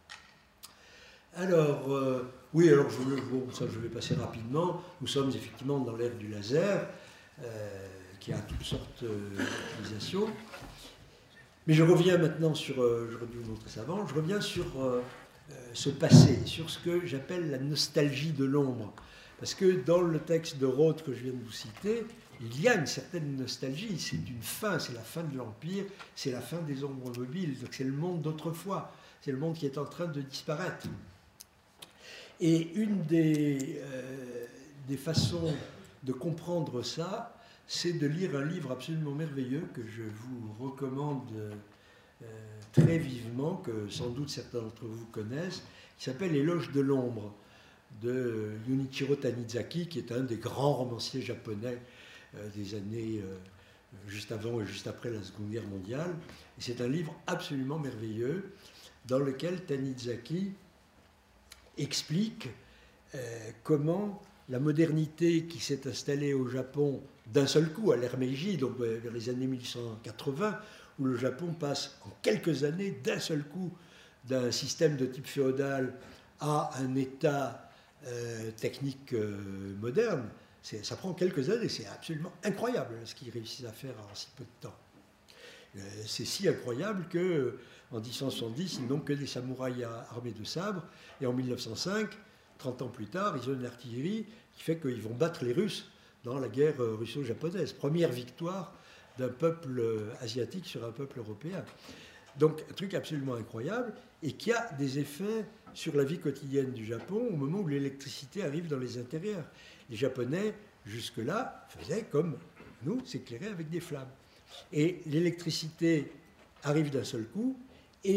Alors, oui, alors je vais passer rapidement. Nous sommes effectivement dans l'ère du laser, qui a toutes sortes d'utilisations. Mais je reviens maintenant sur, j'aurais dû vous montrer ça avant, je reviens sur ce passé, sur ce que j'appelle la nostalgie de l'ombre. Parce que dans le texte de Roth que je viens de vous citer, il y a une certaine nostalgie. C'est une fin, c'est la fin de l'Empire, c'est la fin des ombres mobiles. Donc c'est le monde d'autrefois, c'est le monde qui est en train de disparaître. Et une des façons de comprendre ça, c'est de lire un livre absolument merveilleux que je vous recommande très vivement, que sans doute certains d'entre vous connaissent, qui s'appelle L'éloge de l'ombre, de Junichiro Tanizaki, qui est un des grands romanciers japonais des années juste avant et juste après la Seconde Guerre mondiale. Et c'est un livre absolument merveilleux dans lequel Tanizaki explique comment la modernité qui s'est installée au Japon d'un seul coup, à l'ère Meiji, donc vers les années 1880, où le Japon passe en quelques années d'un seul coup d'un système de type féodal à un État technique moderne, ça prend quelques années, c'est absolument incroyable ce qu'ils réussissent à faire en si peu de temps. C'est si incroyable qu'en 1870, ils n'ont que des samouraïs armés de sabres, et en 1905, 30 ans plus tard, ils ont une artillerie qui fait qu'ils vont battre les Russes dans la guerre russo-japonaise. Première victoire d'un peuple asiatique sur un peuple européen. Donc un truc absolument incroyable, et qui a des effets sur la vie quotidienne du Japon au moment où l'électricité arrive dans les intérieurs. Les Japonais, jusque-là, faisaient comme nous, s'éclairer avec des flammes. Et l'électricité arrive d'un seul coup, et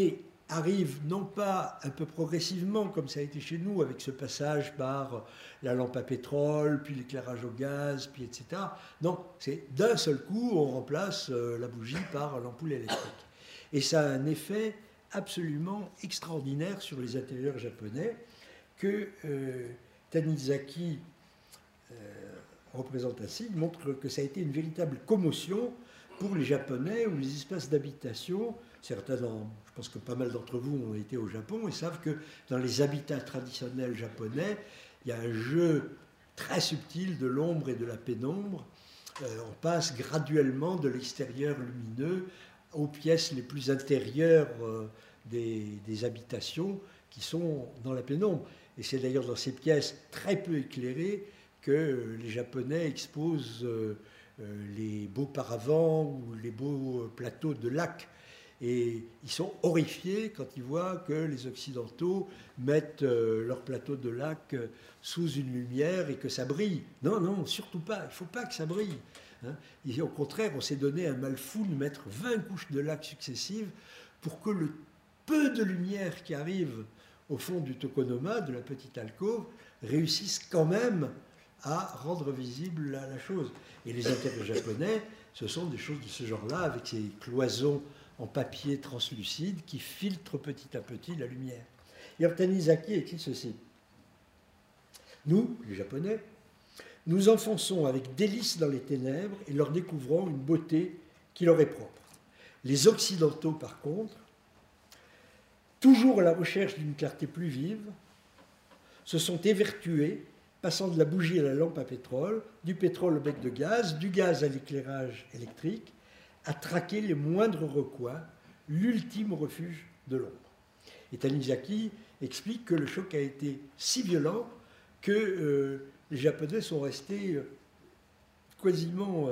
arrive non pas un peu progressivement, comme ça a été chez nous, avec ce passage par la lampe à pétrole, puis l'éclairage au gaz, puis etc. Non, c'est d'un seul coup, on remplace la bougie par l'ampoule électrique. Et ça a un effet absolument extraordinaire sur les intérieurs japonais que Tanizaki représente ainsi. Il montre que ça a été une véritable commotion pour les Japonais ou les espaces d'habitation. Certains, je pense que pas mal d'entre vous ont été au Japon et savent que dans les habitats traditionnels japonais, il y a un jeu très subtil de l'ombre et de la pénombre. On passe graduellement de l'extérieur lumineux aux pièces les plus intérieures des habitations qui sont dans la pénombre. Et c'est d'ailleurs dans ces pièces très peu éclairées que les Japonais exposent les beaux paravents ou les beaux plateaux de lac. Et ils sont horrifiés quand ils voient que les Occidentaux mettent leur plateau de lac sous une lumière et que ça brille. Non, non, surtout pas. Il ne faut pas que ça brille. Hein. Et au contraire, on s'est donné un mal fou de mettre 20 couches de lac successives pour que le peu de lumière qui arrive au fond du tokonoma, de la petite alcôve, réussisse quand même à rendre visible la chose. Et les intérieurs japonais, ce sont des choses de ce genre-là, avec ces cloisons en papier translucide qui filtrent petit à petit la lumière. Et Tanizaki écrit ceci. Nous, les Japonais, nous enfonçons avec délice dans les ténèbres et leur découvrons une beauté qui leur est propre. Les Occidentaux, par contre, toujours à la recherche d'une clarté plus vive, se sont évertués, passant de la bougie à la lampe à pétrole, du pétrole au bec de gaz, du gaz à l'éclairage électrique, à traquer les moindres recoins, l'ultime refuge de l'ombre. Et Tanizaki explique que le choc a été si violent que les Japonais sont restés quasiment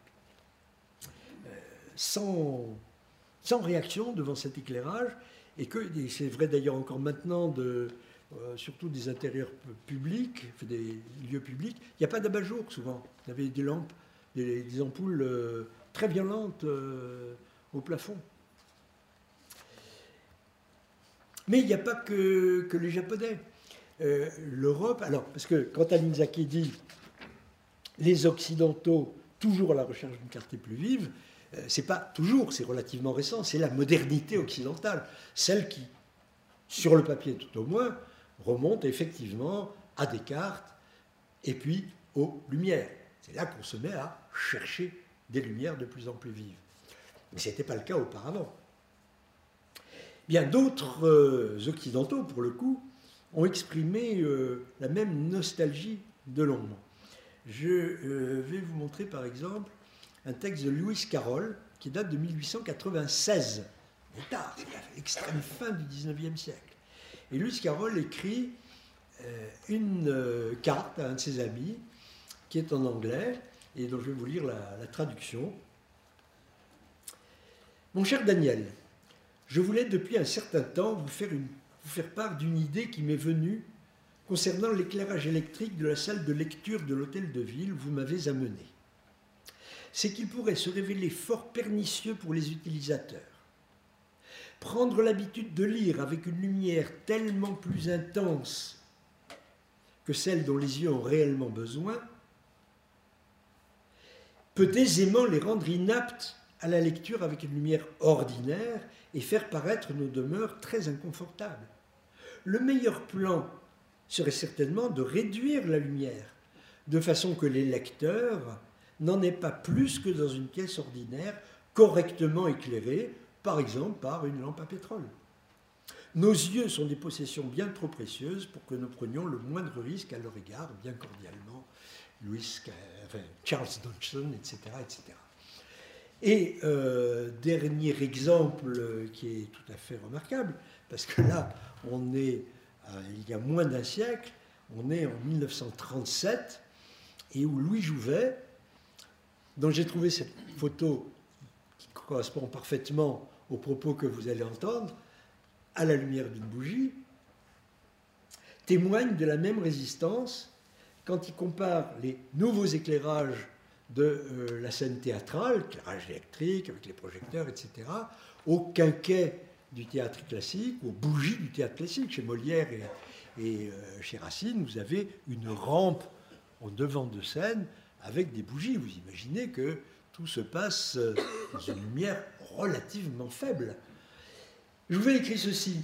sans réaction devant cet éclairage, et c'est vrai d'ailleurs encore maintenant surtout des intérieurs publics, des lieux publics, il n'y a pas d'abat-jour souvent. Vous avez des lampes, des ampoules très violentes au plafond. Mais il n'y a pas que les Japonais. L'Europe, alors, parce que quand Tanizaki dit les Occidentaux, toujours à la recherche d'une clarté plus vive, c'est pas toujours, c'est relativement récent, c'est la modernité occidentale, celle qui, sur le papier tout au moins, remonte effectivement à Descartes et puis aux Lumières. C'est là qu'on se met à chercher des lumières de plus en plus vives. Mais ce n'était pas le cas auparavant. Bien d'autres Occidentaux, pour le coup, ont exprimé la même nostalgie de l'ombre. Je vais vous montrer par exemple un texte de Lewis Carroll qui date de 1896. C'est tard, c'est l'extrême fin du XIXe siècle. Et Lewis Carroll écrit une carte à un de ses amis qui est en anglais et dont je vais vous lire la traduction. Mon cher Daniel, je voulais depuis un certain temps vous faire part d'une idée qui m'est venue concernant l'éclairage électrique de la salle de lecture de l'hôtel de ville où vous m'avez amené. C'est qu'il pourrait se révéler fort pernicieux pour les utilisateurs. Prendre l'habitude de lire avec une lumière tellement plus intense que celle dont les yeux ont réellement besoin peut aisément les rendre inaptes à la lecture avec une lumière ordinaire et faire paraître nos demeures très inconfortables. Le meilleur plan serait certainement de réduire la lumière, de façon que les lecteurs n'en aient pas plus que dans une pièce ordinaire, correctement éclairée, par exemple par une lampe à pétrole. Nos yeux sont des possessions bien trop précieuses pour que nous prenions le moindre risque à leur égard, bien cordialement, Charles Dodgson, etc. etc. Et dernier exemple qui est tout à fait remarquable, parce que là, on est, il y a moins d'un siècle, on est en 1937, et où Louis Jouvet, dont j'ai trouvé cette photo qui correspond parfaitement aux propos que vous allez entendre, à la lumière d'une bougie, témoigne de la même résistance quand il compare les nouveaux éclairages de la scène théâtrale, éclairage électrique avec les projecteurs, etc., au quinquet du théâtre classique, aux bougies du théâtre classique. Chez Molière et chez Racine, vous avez une rampe en devant de scène avec des bougies. Vous imaginez que tout se passe dans une lumière relativement faible. Je vous ai écrit ceci.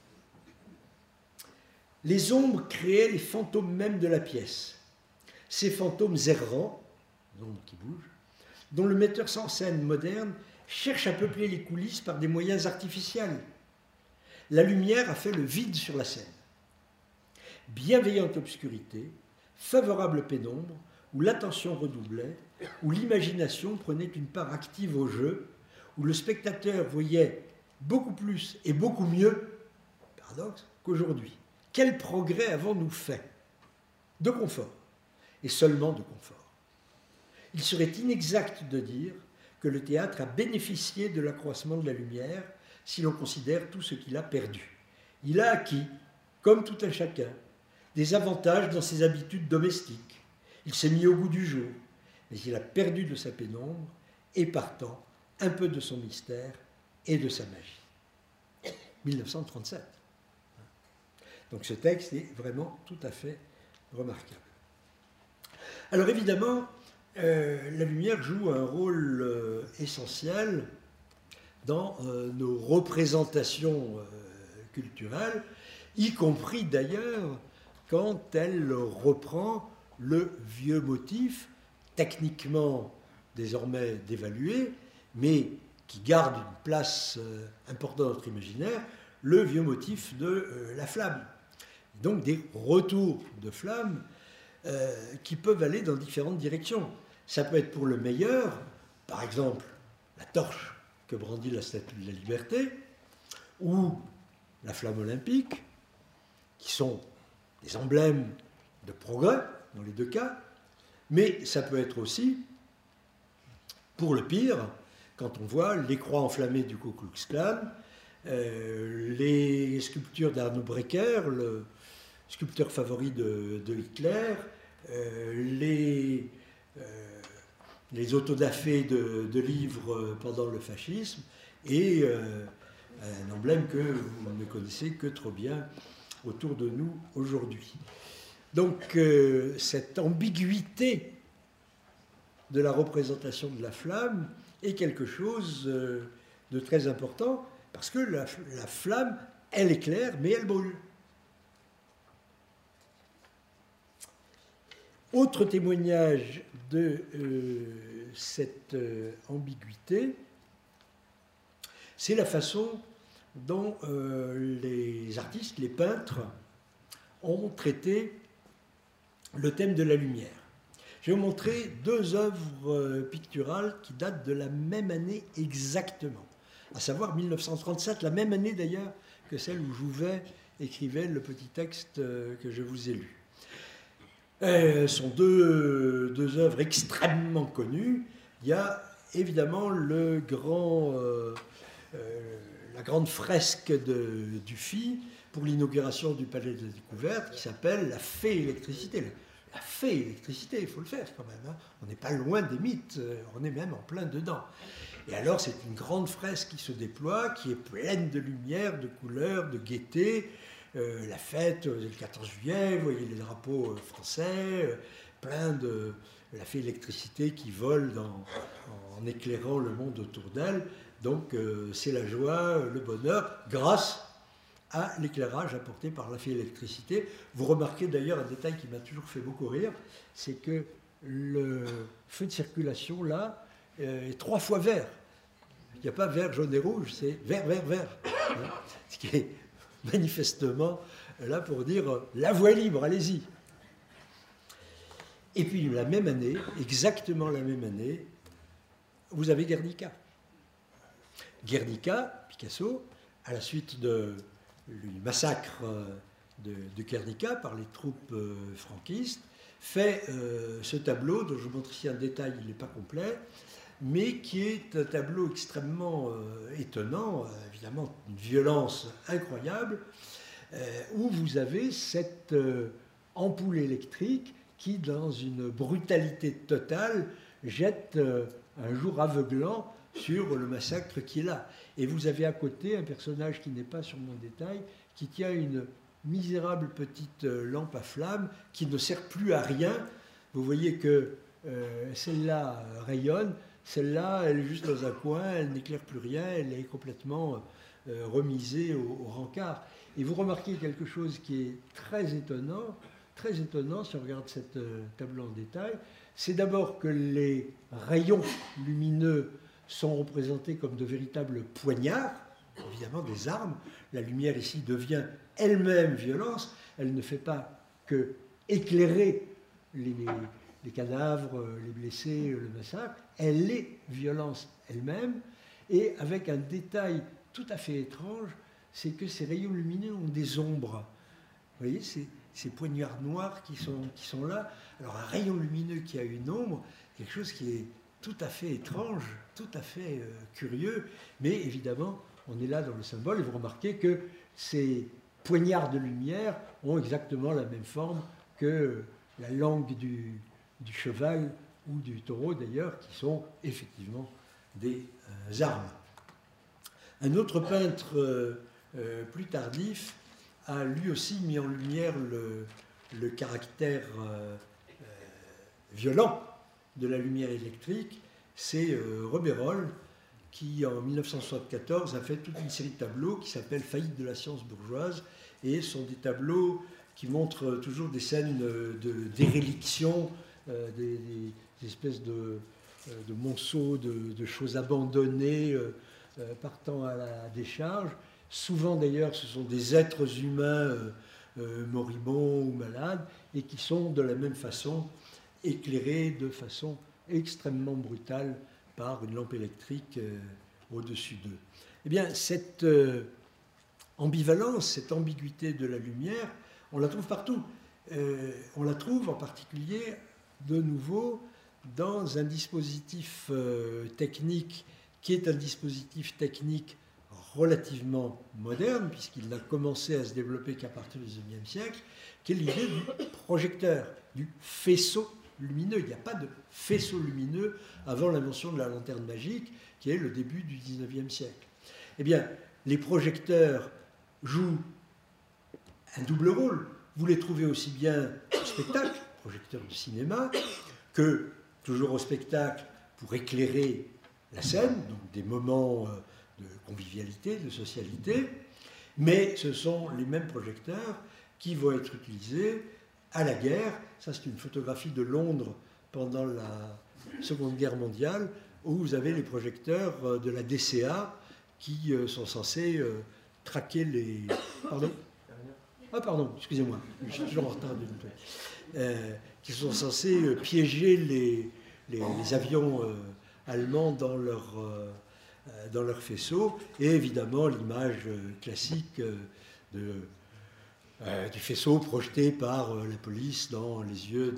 Les ombres créaient les fantômes mêmes de la pièce. Ces fantômes errants, l'ombre qui bouge, dont le metteur en scène moderne cherche à peupler les coulisses par des moyens artificiels. La lumière a fait le vide sur la scène. Bienveillante obscurité, favorable pénombre, où l'attention redoublait, où l'imagination prenait une part active au jeu, où le spectateur voyait beaucoup plus et beaucoup mieux, paradoxe, qu'aujourd'hui. Quel progrès avons-nous fait? De confort, et seulement de confort. Il serait inexact de dire que le théâtre a bénéficié de l'accroissement de la lumière si l'on considère tout ce qu'il a perdu. Il a acquis, comme tout un chacun, des avantages dans ses habitudes domestiques. Il s'est mis au goût du jour, mais il a perdu de sa pénombre et partant un peu de son mystère et de sa magie. 1937. Donc ce texte est vraiment tout à fait remarquable. Alors évidemment, la lumière joue un rôle essentiel dans nos représentations culturelles, y compris d'ailleurs quand elle reprend le vieux motif, techniquement désormais dévalué, mais qui garde une place importante dans notre imaginaire, le vieux motif de la flamme. Donc des retours de flammes qui peuvent aller dans différentes directions. Ça peut être pour le meilleur, par exemple la torche que brandit la Statue de la Liberté, ou la flamme olympique, qui sont des emblèmes de progrès dans les deux cas, mais ça peut être aussi pour le pire, quand on voit les croix enflammées du Ku Klux Klan, les sculptures d'Arno Breker, le sculpteur favori de Hitler, les autodafés de livres pendant le fascisme, et un emblème que vous ne connaissez que trop bien autour de nous aujourd'hui. Donc cette ambiguïté de la représentation de la flamme est quelque chose de très important, parce que la flamme, elle éclaire, mais elle brûle. Autre témoignage de cette ambiguïté, c'est la façon dont les artistes, les peintres, ont traité le thème de la lumière. Je vais vous montrer deux œuvres picturales qui datent de la même année exactement, à savoir 1937, la même année d'ailleurs que celle où Jouvet écrivait le petit texte que je vous ai lu. Ce sont deux œuvres extrêmement connues. Il y a évidemment la grande fresque de Dufy pour l'inauguration du Palais de la Découverte qui s'appelle La Fée électricité. La Fée électricité, il faut le faire quand même. Hein. On n'est pas loin des mythes, on est même en plein dedans. Et alors c'est une grande fresque qui se déploie, qui est pleine de lumière, de couleurs, de gaieté. La fête le 14 juillet, vous voyez les drapeaux français, plein de la Fée électricité qui vole en éclairant le monde autour d'elle. Donc c'est la joie, le bonheur, grâce à l'éclairage apporté par la Fée électricité. Vous remarquez d'ailleurs un détail qui m'a toujours fait beaucoup rire, c'est que le feu de circulation là est 3 fois vert. Il n'y a pas vert, jaune et rouge, c'est vert, vert, vert. Hein, ce qui est manifestement là pour dire la voie est libre, allez-y. Et puis la même année, exactement la même année, vous avez Guernica. Guernica, Picasso, à la suite du massacre de Guernica par les troupes franquistes, fait ce tableau dont je vous montre ici un détail, il n'est pas complet, mais qui est un tableau extrêmement étonnant, évidemment d'une violence incroyable, où vous avez cette ampoule électrique qui, dans une brutalité totale, jette un jour aveuglant sur le massacre qui est là. Et vous avez à côté un personnage qui n'est pas sur mon détail, qui tient une misérable petite lampe à flamme qui ne sert plus à rien. Vous voyez que celle-là rayonne, celle-là, elle est juste dans un coin, elle n'éclaire plus rien, elle est complètement remisée au rencard. Et vous remarquez quelque chose qui est très étonnant si on regarde cette tableau en détail, c'est d'abord que les rayons lumineux sont représentés comme de véritables poignards, évidemment des armes. La lumière ici devient elle-même violence, elle ne fait pas que éclairer les cadavres, les blessés, le massacre, elle est violence elle-même, et avec un détail tout à fait étrange, c'est que ces rayons lumineux ont des ombres. Vous voyez, ces poignards noirs qui sont là. Alors un rayon lumineux qui a une ombre, quelque chose qui est tout à fait étrange, tout à fait curieux, mais évidemment, on est là dans le symbole, et vous remarquez que ces poignards de lumière ont exactement la même forme que la langue du cheval ou du taureau d'ailleurs, qui sont effectivement des armes. Un autre peintre plus tardif a lui aussi mis en lumière le caractère violent de la lumière électrique. C'est Rebérol qui, en 1974, a fait toute une série de tableaux qui s'appelle « Faillite de la science bourgeoise », et sont des tableaux qui montrent toujours des scènes de déréliction, des espèces de monceaux, de choses abandonnées partant à la décharge. Souvent d'ailleurs ce sont des êtres humains moribonds ou malades, et qui sont de la même façon éclairés de façon extrêmement brutale par une lampe électrique au-dessus d'eux. Eh bien, cette ambivalence, cette ambiguïté de la lumière, on la trouve partout. On la trouve en particulier, de nouveau, dans un dispositif technique qui est un dispositif technique relativement moderne, puisqu'il n'a commencé à se développer qu'à partir du XIXe siècle, qui est l'idée du projecteur, du faisceau lumineux. Il n'y a pas de faisceau lumineux avant l'invention de la lanterne magique, qui est le début du XIXe siècle. Eh bien, les projecteurs jouent un double rôle. Vous les trouvez aussi bien au spectacle, projecteurs de cinéma, que toujours au spectacle pour éclairer la scène, donc des moments de convivialité, de socialité, mais ce sont les mêmes projecteurs qui vont être utilisés à la guerre. Ça, c'est une photographie de Londres pendant la Seconde Guerre mondiale, où vous avez les projecteurs de la DCA qui sont censés traquer les... Pardon ? Ah pardon, excusez-moi, je suis toujours en retard d'une minute. Qui sont censés piéger les avions allemands dans leur faisceau, et évidemment l'image classique du faisceau projeté par la police dans les yeux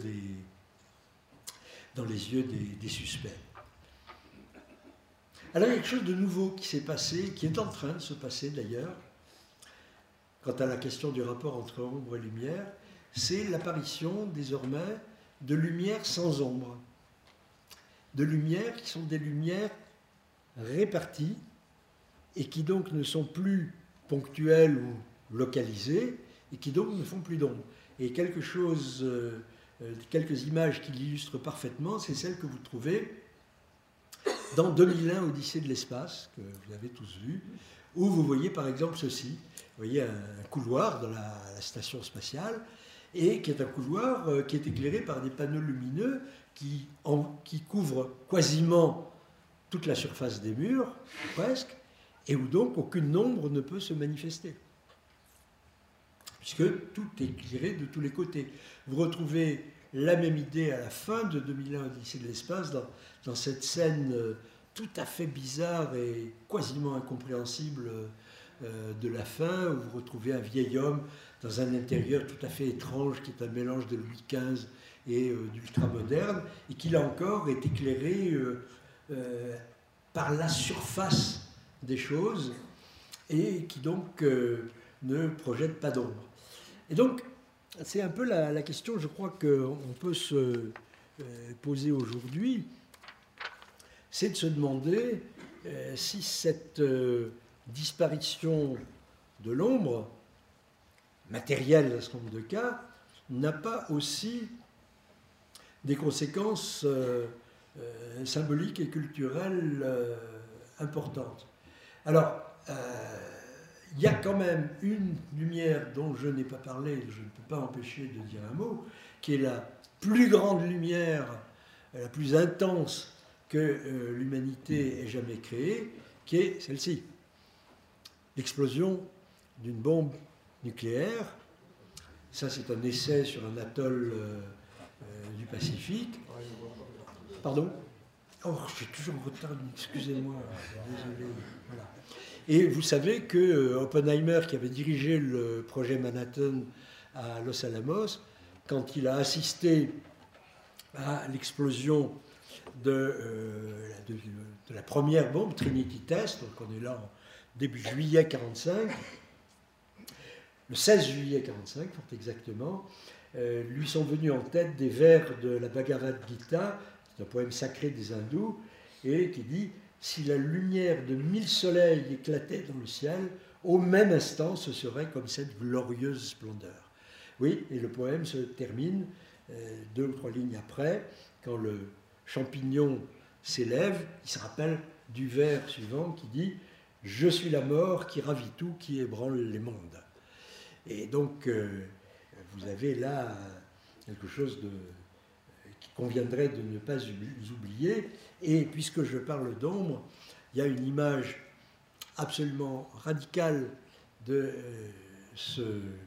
des suspects. Alors il y a quelque chose de nouveau qui s'est passé, qui est en train de se passer d'ailleurs, quant à la question du rapport entre ombre et lumière, c'est l'apparition désormais de lumières sans ombre. De lumières qui sont des lumières réparties et qui donc ne sont plus ponctuelles ou localisées et qui donc ne font plus d'ombre. Et quelques images qui l'illustrent parfaitement, c'est celle que vous trouvez dans 2001 Odyssée de l'espace, que vous avez tous vu, où vous voyez par exemple ceci. Vous voyez un couloir dans la station spatiale, et qui est un couloir qui est éclairé par des panneaux lumineux qui couvrent quasiment toute la surface des murs, presque, et où donc aucune ombre ne peut se manifester, puisque tout est éclairé de tous les côtés. Vous retrouvez la même idée à la fin de 2001 Odyssée de l'espace, dans cette scène tout à fait bizarre et quasiment incompréhensible de la fin, où vous retrouvez un vieil homme dans un intérieur tout à fait étrange, qui est un mélange de Louis XV et d'ultramoderne, et qui là encore est éclairé par la surface des choses, et qui donc ne projette pas d'ombre. Et donc, c'est un peu la question, je crois, qu'on peut se poser aujourd'hui, c'est de se demander si cette disparition de l'ombre, matérielle dans un certain nombre de cas, n'a pas aussi des conséquences symboliques et culturelles importantes. Alors, il y a quand même une lumière dont je n'ai pas parlé, je ne peux pas empêcher de dire un mot, qui est la plus grande lumière, la plus intense que l'humanité ait jamais créée, qui est celle-ci. L'explosion d'une bombe nucléaire. Ça, c'est un essai sur un atoll du Pacifique. Pardon ? Oh, je suis toujours en retard, excusez-moi, désolé. Voilà. Et vous savez que Oppenheimer, qui avait dirigé le projet Manhattan à Los Alamos, quand il a assisté à l'explosion de la première bombe, Trinity Test, donc on est là en début juillet 1945, le 16 juillet 1945, fort exactement, lui sont venus en tête des vers de la Bhagavad Gita, c'est un poème sacré des hindous, et qui dit « Si la lumière de 1000 soleils éclatait dans le ciel, au même instant, ce serait comme cette glorieuse splendeur. » Oui, et le poème se termine 2 ou 3 lignes après, quand le champignon s'élève, il se rappelle du vers suivant qui dit « Je suis la mort qui ravit tout, qui ébranle les mondes. » Et donc, vous avez là quelque chose qui conviendrait de ne pas oublier. Et puisque je parle d'ombre, il y a une image absolument radicale de ce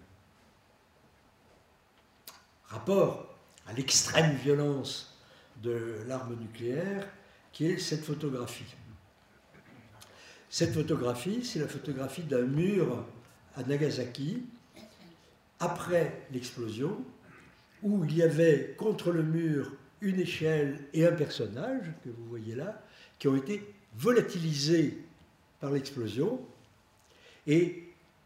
rapport à l'extrême violence de l'arme nucléaire, qui est cette photographie. Cette photographie, c'est la photographie d'un mur à Nagasaki, après l'explosion, où il y avait contre le mur une échelle et un personnage, que vous voyez là, qui ont été volatilisés par l'explosion et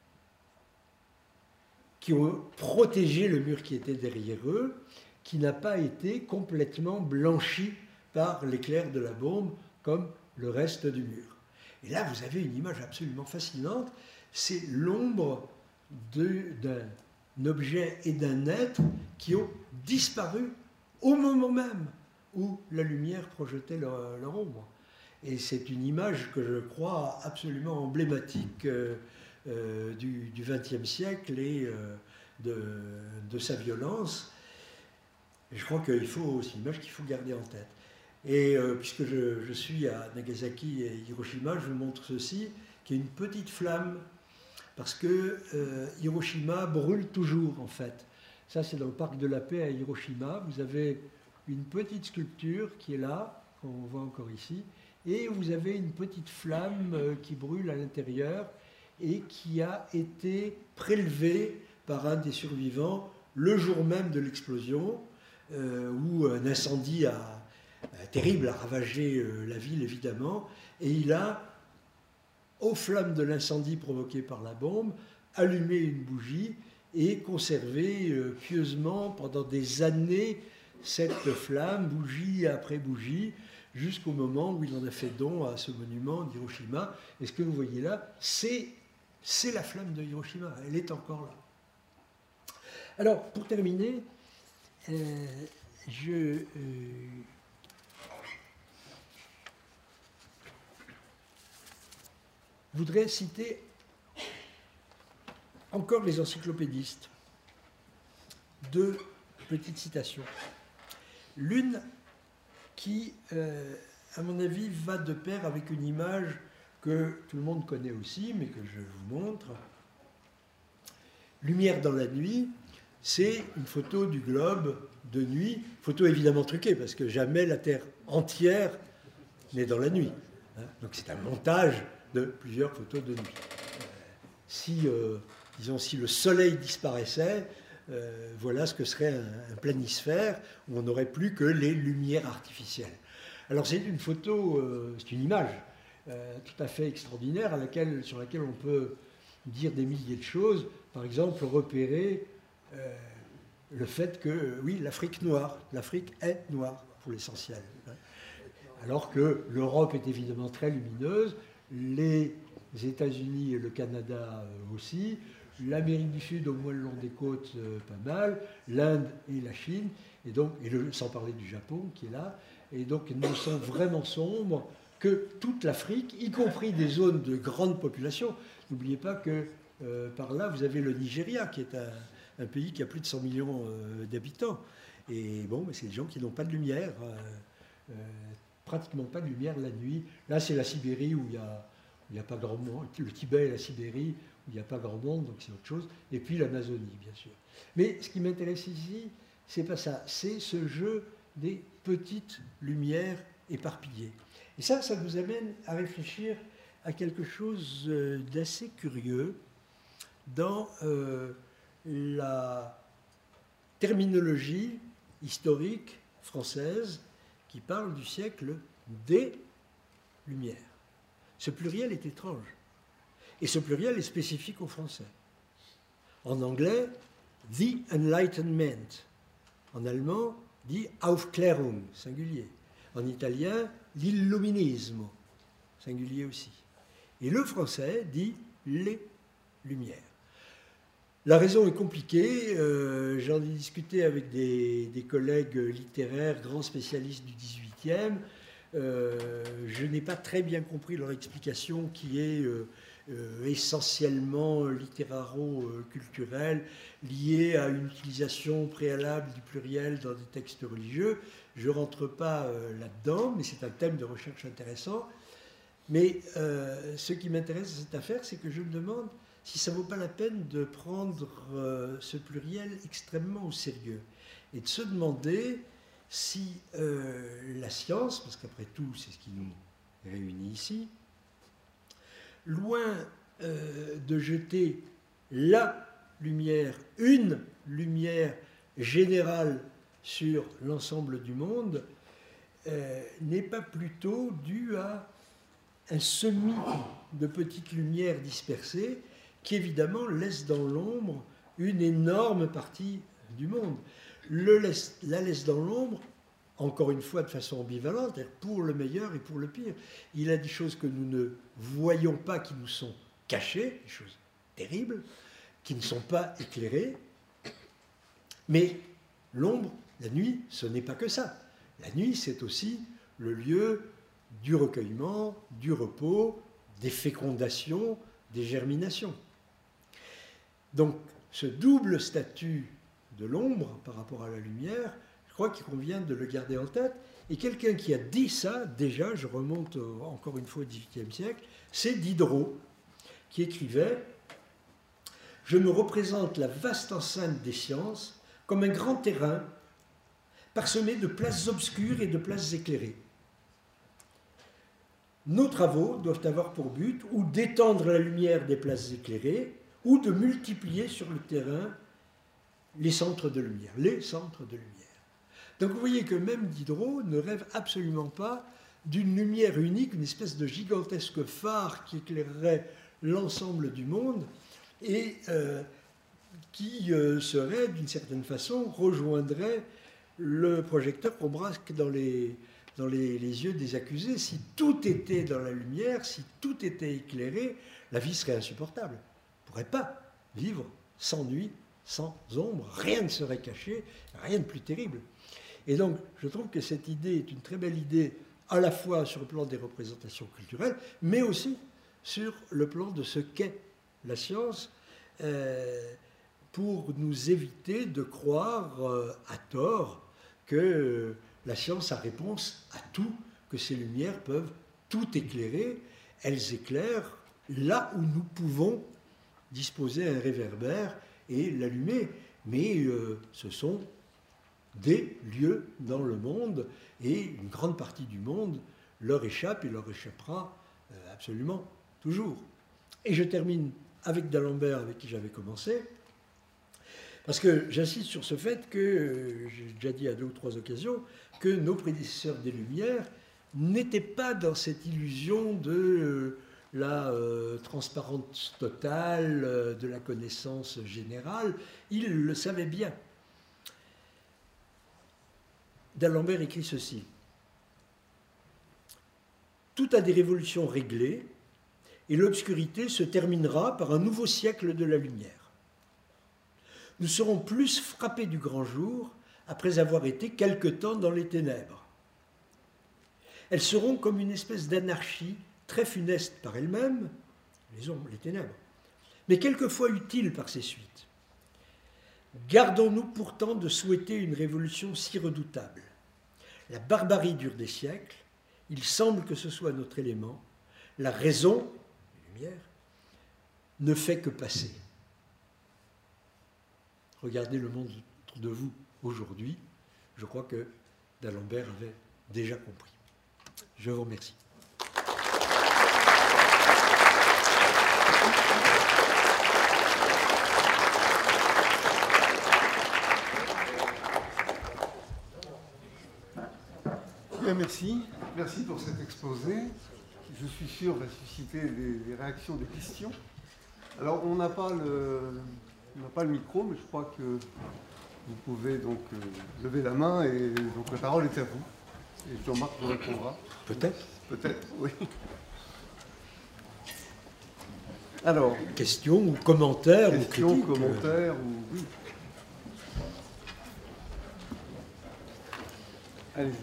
qui ont protégé le mur qui était derrière eux, qui n'a pas été complètement blanchi par l'éclair de la bombe comme le reste du mur. Et là, vous avez une image absolument fascinante, c'est l'ombre d'un objet et d'un être qui ont disparu au moment même où la lumière projetait leur ombre. Et c'est une image que je crois absolument emblématique du XXe siècle et de sa violence. Et je crois qu'il faut, c'est une image qu'il faut garder en tête. Et puisque je suis à Nagasaki et Hiroshima, je vous montre ceci, qui est une petite flamme, parce que Hiroshima brûle toujours, en fait. Ça, c'est dans le parc de la Paix à Hiroshima. Vous avez une petite sculpture qui est là, qu'on voit encore ici, et vous avez une petite flamme qui brûle à l'intérieur et qui a été prélevée par un des survivants le jour même de l'explosion, où un incendie terrible a ravagé la ville, évidemment, et il a, aux flammes de l'incendie provoqué par la bombe, allumé une bougie et conservé pieusement pendant des années cette flamme, bougie après bougie, jusqu'au moment où il en a fait don à ce monument d'Hiroshima. Et ce que vous voyez là, c'est la flamme de Hiroshima, elle est encore là. Alors, pour terminer, je voudrais citer encore les encyclopédistes. 2 petites citations. L'une qui, à mon avis, va de pair avec une image que tout le monde connaît aussi, mais que je vous montre. Lumière dans la nuit, c'est une photo du globe de nuit, photo évidemment truquée, parce que jamais la Terre entière n'est dans la nuit. Donc c'est un montage de plusieurs photos de nuit. Si le soleil disparaissait, voilà ce que serait un planisphère où on n'aurait plus que les lumières artificielles. Alors c'est une photo, c'est une image tout à fait extraordinaire sur laquelle on peut dire des milliers de choses. Par exemple, repérer le fait que, oui, l'Afrique est noire pour l'essentiel. Alors que l'Europe est évidemment très lumineuse, les États-Unis et le Canada aussi, l'Amérique du Sud au moins le long des côtes pas mal, l'Inde et la Chine, et donc, sans parler du Japon qui est là, et donc ne sont vraiment sombres que toute l'Afrique, y compris des zones de grande population. N'oubliez pas que par là, vous avez le Nigeria, qui est un pays qui a plus de 100 millions d'habitants. Et bon, mais c'est des gens qui n'ont pas de lumière, pratiquement pas de lumière la nuit. Là, c'est la Sibérie où il n'y a pas grand monde, le Tibet et la Sibérie où il n'y a pas grand monde, donc c'est autre chose. Et puis l'Amazonie, bien sûr. Mais ce qui m'intéresse ici, c'est pas ça, c'est ce jeu des petites lumières éparpillées. Et ça nous amène à réfléchir à quelque chose d'assez curieux dans la terminologie historique française qui parle du siècle des Lumières. Ce pluriel est étrange. Et ce pluriel est spécifique au français. En anglais, the Enlightenment. En allemand, dit Aufklärung, singulier. En italien, l'Illuminismo, singulier aussi. Et le français dit les Lumières. La raison est compliquée. J'en ai discuté avec des collègues littéraires, grands spécialistes du XVIIIe. Je n'ai pas très bien compris leur explication qui est essentiellement littéraro-culturelle, liée à une utilisation préalable du pluriel dans des textes religieux. Je ne rentre pas là-dedans, mais c'est un thème de recherche intéressant. Mais ce qui m'intéresse dans cette affaire, c'est que je me demande si ça ne vaut pas la peine de prendre ce pluriel extrêmement au sérieux et de se demander si la science, parce qu'après tout c'est ce qui nous réunit ici, loin de jeter la lumière, une lumière générale sur l'ensemble du monde, n'est pas plutôt due à un semis de petites lumières dispersées qui évidemment laisse dans l'ombre une énorme partie du monde. La laisse dans l'ombre, encore une fois de façon ambivalente, pour le meilleur et pour le pire. Il a des choses que nous ne voyons pas, qui nous sont cachées, des choses terribles, qui ne sont pas éclairées. Mais l'ombre, la nuit, ce n'est pas que ça. La nuit, c'est aussi le lieu du recueillement, du repos, des fécondations, des germinations. Donc, ce double statut de l'ombre par rapport à la lumière, je crois qu'il convient de le garder en tête. Et quelqu'un qui a dit ça, déjà, je remonte encore une fois au XVIIIe siècle, c'est Diderot, qui écrivait « Je me représente la vaste enceinte des sciences comme un grand terrain parsemé de places obscures et de places éclairées. Nos travaux doivent avoir pour but ou d'étendre la lumière des places éclairées, ou de multiplier sur le terrain les centres de lumière, Donc vous voyez que même Diderot ne rêve absolument pas d'une lumière unique, une espèce de gigantesque phare qui éclairerait l'ensemble du monde et qui serait, d'une certaine façon, rejoindrait le projecteur qu'on braque dans les yeux des accusés. Si tout était dans la lumière, si tout était éclairé, la vie serait insupportable. On ne pourrait pas vivre sans nuit, sans ombre, rien ne serait caché, rien de plus terrible. Et donc, je trouve que cette idée est une très belle idée, à la fois sur le plan des représentations culturelles, mais aussi sur le plan de ce qu'est la science, pour nous éviter de croire à tort que la science a réponse à tout, que ces lumières peuvent tout éclairer. Elles éclairent là où nous pouvons disposer un réverbère et l'allumer. Mais ce sont des lieux dans le monde et une grande partie du monde leur échappe et leur échappera absolument toujours. Et je termine avec d'Alembert, avec qui j'avais commencé, parce que j'insiste sur ce fait que, j'ai déjà dit à 2 ou 3 occasions, que nos prédécesseurs des Lumières n'étaient pas dans cette illusion de la transparence totale, de la connaissance générale. Ils le savaient bien. D'Alembert écrit ceci. tout a des révolutions réglées, et l'obscurité se terminera par un nouveau siècle de la lumière. Nous serons plus frappés du grand jour après avoir été quelque temps dans les ténèbres. Elles seront comme une espèce d'anarchie très funeste par elles-mêmes, les ombres, les ténèbres, mais quelquefois utile par ses suites. Gardons-nous pourtant de souhaiter une révolution si redoutable. La barbarie dure des siècles, il semble que ce soit notre élément, la raison, la lumière, ne fait que passer. Regardez le monde autour de vous aujourd'hui, je crois que d'Alembert avait déjà compris. Je vous remercie. Bien, merci. Merci pour cet exposé. Je suis sûr va susciter des réactions, des questions. Alors, on n'a pas le micro, mais je crois que vous pouvez donc lever la main et donc la parole est à vous. Et Jean-Marc vous répondra. Peut-être. Peut-être, oui. Alors. Questions ou commentaires ou critiques. Commentaires ou... Oui. Allez-y.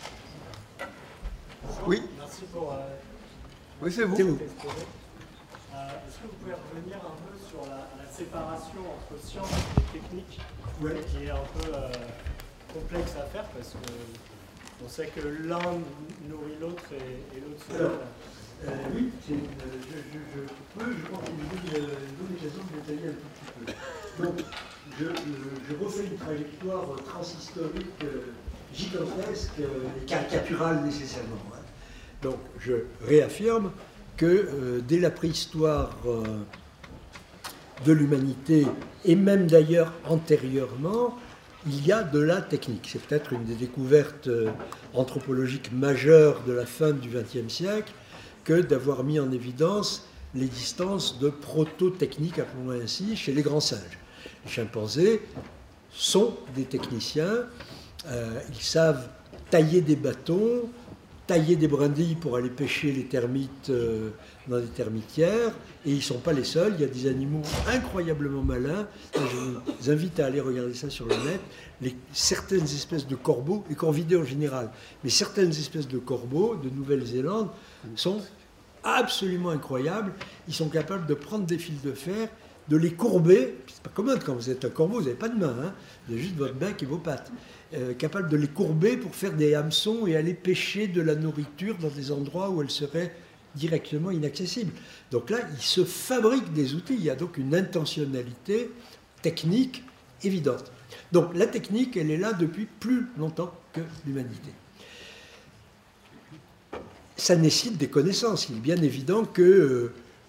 Oui. Merci pour... oui, c'est vous. C'est vous. Est-ce que vous pouvez revenir un peu sur la séparation entre science et technique, qui est un peu complexe à faire parce que on sait que l'un nourrit l'autre et l'autre se donne. Oui, je crois qu'il nous donne l'occasion de détailler un tout petit peu. Donc, je refais une trajectoire transhistorique gigantesque et caricaturale nécessairement. Donc, je réaffirme que dès la préhistoire de l'humanité, et même d'ailleurs antérieurement, il y a de la technique. C'est peut-être une des découvertes anthropologiques majeures de la fin du XXe siècle que d'avoir mis en évidence l'existence de proto-techniques, appelons-le ainsi, chez les grands singes. Les chimpanzés sont des techniciens, ils savent tailler des bâtons, tailler des brindilles pour aller pêcher les termites dans des termitières, et ils ne sont pas les seuls, il y a des animaux incroyablement malins, je vous invite à aller regarder ça sur le net, certaines espèces de corbeaux, les corvidés en général, mais certaines espèces de corbeaux de Nouvelle-Zélande sont absolument incroyables, ils sont capables de prendre des fils de fer, de les courber, c'est pas commun quand vous êtes un corbeau, vous n'avez pas de main, hein, vous avez juste votre bec et vos pattes. Capable de les courber pour faire des hameçons et aller pêcher de la nourriture dans des endroits où elle serait directement inaccessible. Donc là, il se fabrique des outils, il y a donc une intentionnalité technique évidente. Donc la technique, elle est là depuis plus longtemps que l'humanité. Ça nécessite des connaissances. Il est bien évident que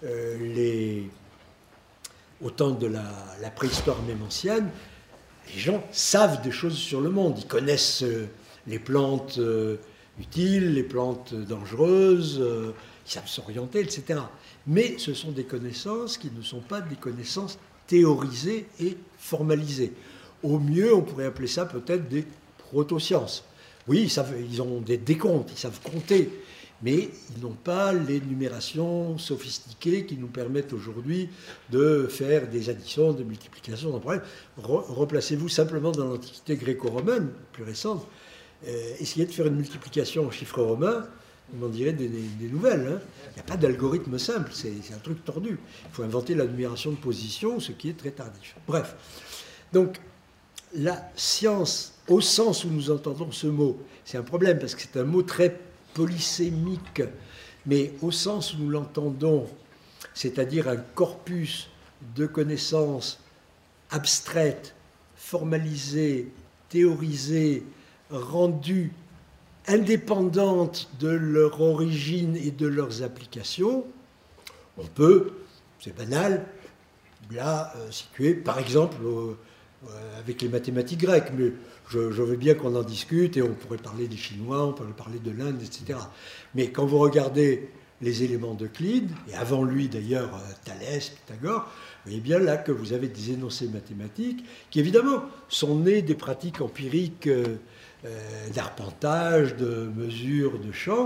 au temps de la préhistoire même ancienne, les gens savent des choses sur le monde. Ils connaissent les plantes utiles, les plantes dangereuses, ils savent s'orienter, etc. Mais ce sont des connaissances qui ne sont pas des connaissances théorisées et formalisées. Au mieux, on pourrait appeler ça peut-être des proto-sciences. Oui, ils ont des décomptes, ils savent compter, mais ils n'ont pas les numérations sophistiquées qui nous permettent aujourd'hui de faire des additions, des multiplications, sans problème. Replacez-vous simplement dans l'Antiquité gréco-romaine, plus récente, essayez de faire une multiplication en chiffres romains, vous m'en direz des nouvelles. Hein. Il n'y a pas d'algorithme simple, c'est un truc tordu. Il faut inventer la numération de position, ce qui est très tardif. Bref, donc la science, au sens où nous entendons ce mot, c'est un problème parce que c'est un mot très polysémique, mais au sens où nous l'entendons, c'est-à-dire un corpus de connaissances abstraites, formalisées, théorisées, rendues indépendantes de leur origine et de leurs applications, on peut, c'est banal, là situer par exemple avec les mathématiques grecques, mais je veux bien qu'on en discute et on pourrait parler des Chinois, on pourrait parler de l'Inde, etc. Mais quand vous regardez les éléments d'Euclide, et avant lui d'ailleurs Thalès, Pythagore, vous voyez bien là que vous avez des énoncés mathématiques qui évidemment sont nés des pratiques empiriques d'arpentage, de mesure, de champ,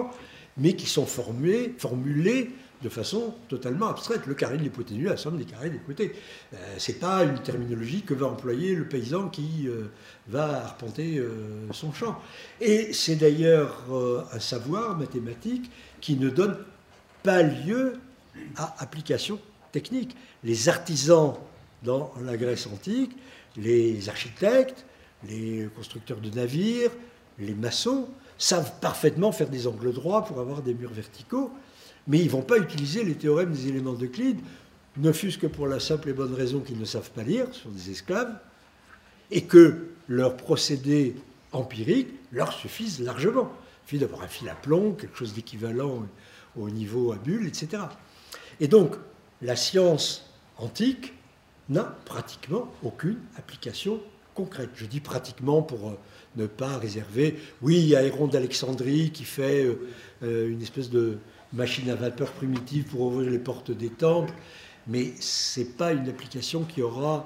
mais qui sont formulées de façon totalement abstraite. Le carré de l'hypoténuse, la somme des carrés des côtés. Ce n'est pas une terminologie que va employer le paysan qui va arpenter son champ. Et c'est d'ailleurs un savoir mathématique qui ne donne pas lieu à application technique. Les artisans dans la Grèce antique, les architectes, les constructeurs de navires, les maçons, savent parfaitement faire des angles droits pour avoir des murs verticaux, mais ils ne vont pas utiliser les théorèmes des éléments d'Euclide, ne fût-ce que pour la simple et bonne raison qu'ils ne savent pas lire, ce sont des esclaves, et que leurs procédés empiriques leur suffisent largement. Il suffit d'avoir un fil à plomb, quelque chose d'équivalent au niveau à bulles, etc. Et donc, la science antique n'a pratiquement aucune application concrète. Je dis pratiquement pour ne pas réserver... Oui, il y a Héron d'Alexandrie qui fait une espèce de machine à vapeur primitive pour ouvrir les portes des temples, mais ce n'est pas une application qui aura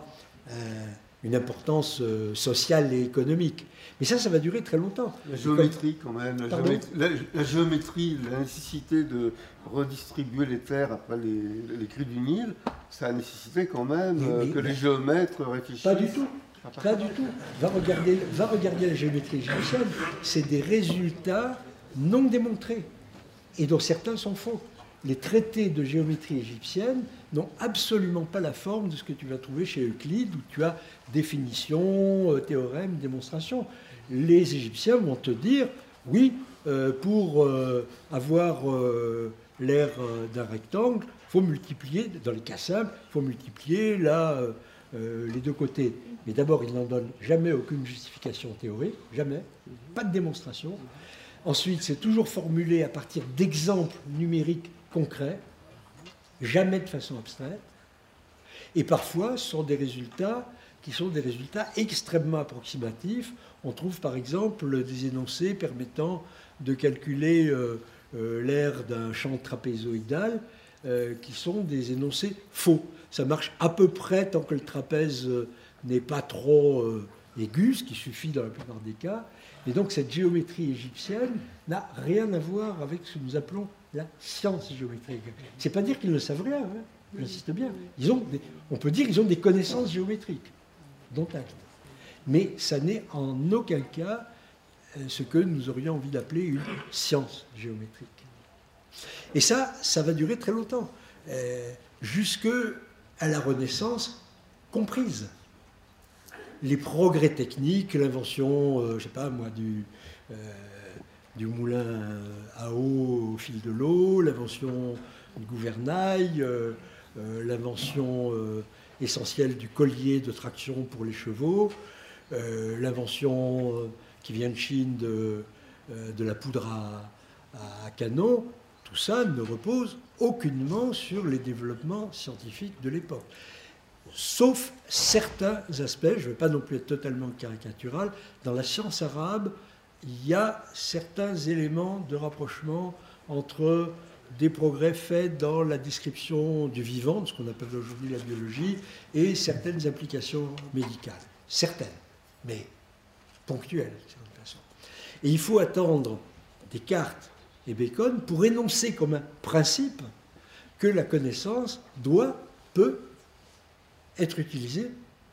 une importance sociale et économique. Mais ça va durer très longtemps. La géométrie, quand même. La géométrie, la nécessité de redistribuer les terres après les crues du Nil, ça a nécessité quand même que les géomètres réfléchissent. Pas du tout. Pas du tout. Va regarder la géométrie égyptienne. C'est des résultats non démontrés et dont certains sont faux. Les traités de géométrie égyptienne n'ont absolument pas la forme de ce que tu vas trouver chez Euclide, où tu as définition, théorème, démonstration. Les Égyptiens vont te dire, oui, pour avoir l'aire d'un rectangle, il faut multiplier, dans les cas simples, il faut multiplier les deux côtés. Mais d'abord, ils n'en donnent jamais aucune justification théorique, jamais, pas de démonstration. Ensuite, c'est toujours formulé à partir d'exemples numériques concrets, jamais de façon abstraite. Et parfois, ce sont des résultats qui sont des résultats extrêmement approximatifs. On trouve par exemple des énoncés permettant de calculer l'aire d'un champ trapézoïdal qui sont des énoncés faux. Ça marche à peu près tant que le trapèze n'est pas trop aigu, ce qui suffit dans la plupart des cas. Et donc cette géométrie égyptienne n'a rien à voir avec ce que nous appelons la science géométrique. C'est pas dire qu'ils ne savent rien, hein, j'insiste bien. On peut dire qu'ils ont des connaissances géométriques, dont acte. Mais ça n'est en aucun cas ce que nous aurions envie d'appeler une science géométrique. Et ça va durer très longtemps, jusque à la Renaissance comprise. Les progrès techniques, l'invention, je sais pas moi, du moulin à eau au fil de l'eau, l'invention du gouvernail, l'invention essentielle du collier de traction pour les chevaux, l'invention qui vient de Chine de la poudre à canon, tout ça ne repose aucunement sur les développements scientifiques de l'époque. Sauf certains aspects, je ne vais pas non plus être totalement caricatural, dans la science arabe, il y a certains éléments de rapprochement entre des progrès faits dans la description du vivant, de ce qu'on appelle aujourd'hui la biologie, et certaines applications médicales. Certaines, mais ponctuelles, de certaine façon. Et il faut attendre Descartes et Bacon pour énoncer comme un principe que la connaissance peut être utilisée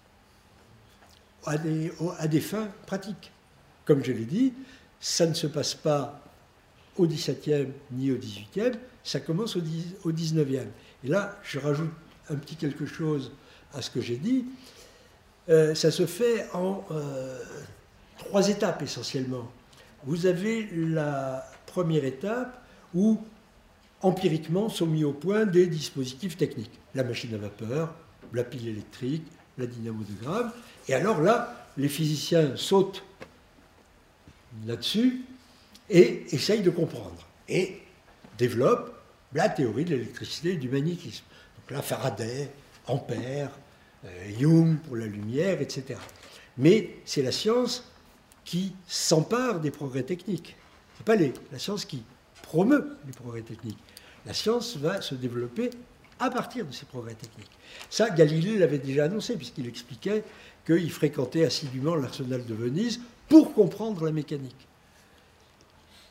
à des fins pratiques. Comme je l'ai dit, ça ne se passe pas au XVIIe ni au XVIIIe, ça commence au XIXe. Et là, je rajoute un petit quelque chose à ce que j'ai dit. Ça se fait en 3 étapes essentiellement. Vous avez la première étape où empiriquement sont mis au point des dispositifs techniques. La machine à vapeur, la pile électrique, la dynamo de Graves. Et alors là, les physiciens sautent là-dessus et essayent de comprendre. Et développent la théorie de l'électricité et du magnétisme. Donc là, Faraday, Ampère, Young pour la lumière, etc. Mais c'est la science qui s'empare des progrès techniques. Ce n'est pas la science qui promeut les progrès techniques. La science va se développer à partir de ces progrès techniques. Ça, Galilée l'avait déjà annoncé, puisqu'il expliquait qu'il fréquentait assidûment l'arsenal de Venise pour comprendre la mécanique.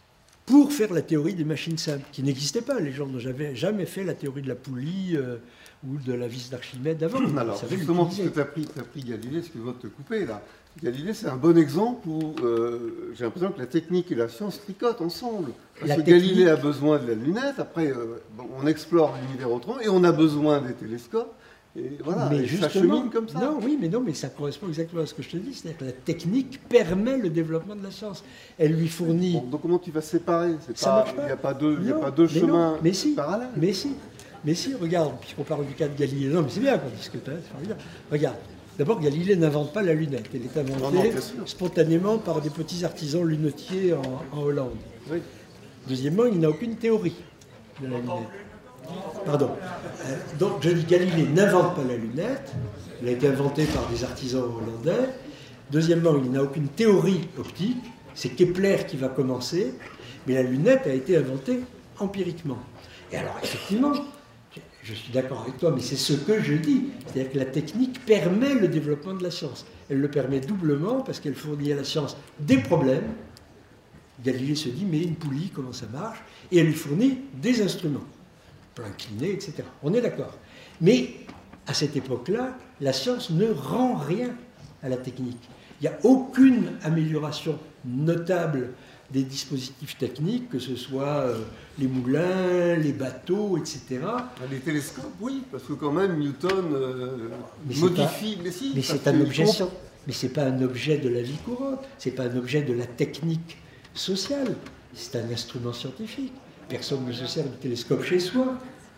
pour faire la théorie des machines simples, qui n'existait pas. Les gens n'avaient jamais fait la théorie de la poulie ou de la vis d'Archimède avant. Alors, justement, puisque tu as pris Galilée, excuse-moi de te couper là. Galilée, c'est un bon exemple où j'ai l'impression que la technique et la science tricotent ensemble. Parce que Galilée a besoin de la lunette, après on explore l'univers autrement, et on a besoin des télescopes. Et voilà, mais ça chemine comme ça. Non, mais ça correspond exactement à ce que je te dis. C'est-à-dire que la technique permet le développement de la science. Elle lui fournit... Bon, donc comment tu vas séparer? Ça marche pas. Il n'y a pas deux chemins parallèles. Mais si, regarde, puisqu'on parle du cas de Galilée. Non, mais c'est bien qu'on discute, hein, c'est formidable. Regarde, d'abord, Galilée n'invente pas la lunette. Elle est inventée spontanément par des petits artisans lunetiers en Hollande. Oui. Deuxièmement, il n'a aucune théorie de la lunette. Pardon. Donc, je dis, Galilée n'invente pas la lunette. Elle a été inventée par des artisans hollandais. Deuxièmement, il n'a aucune théorie optique. C'est Kepler qui va commencer. Mais la lunette a été inventée empiriquement. Et alors, effectivement, je suis d'accord avec toi, mais c'est ce que je dis. C'est-à-dire que la technique permet le développement de la science. Elle le permet doublement parce qu'elle fournit à la science des problèmes. Galilée se dit, mais une poulie, comment ça marche? Et elle lui fournit des instruments. Incliné, etc. On est d'accord. Mais à cette époque-là, la science ne rend rien à la technique. Il n'y a aucune amélioration notable des dispositifs techniques, que ce soit les moulins, les bateaux, etc. Les télescopes, oui, parce que quand même Newton modifie. Mais c'est un objet. Mais c'est pas un objet de la vie courante. C'est pas un objet de la technique sociale. C'est un instrument scientifique. Personne ne se sert du télescope chez soi.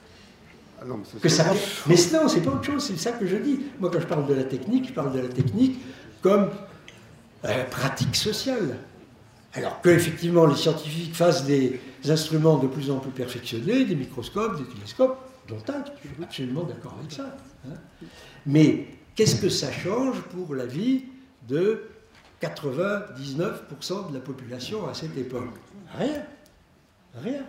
Ah non, mais non, c'est pas autre chose, c'est ça que je dis. Moi, quand je parle de la technique, je parle de la technique comme pratique sociale. Alors qu'effectivement, les scientifiques fassent des instruments de plus en plus perfectionnés, des microscopes, des télescopes, dont acte, je suis absolument d'accord avec ça. Hein. Mais qu'est-ce que ça change pour la vie de 99% de la population à cette époque? Rien. Rien.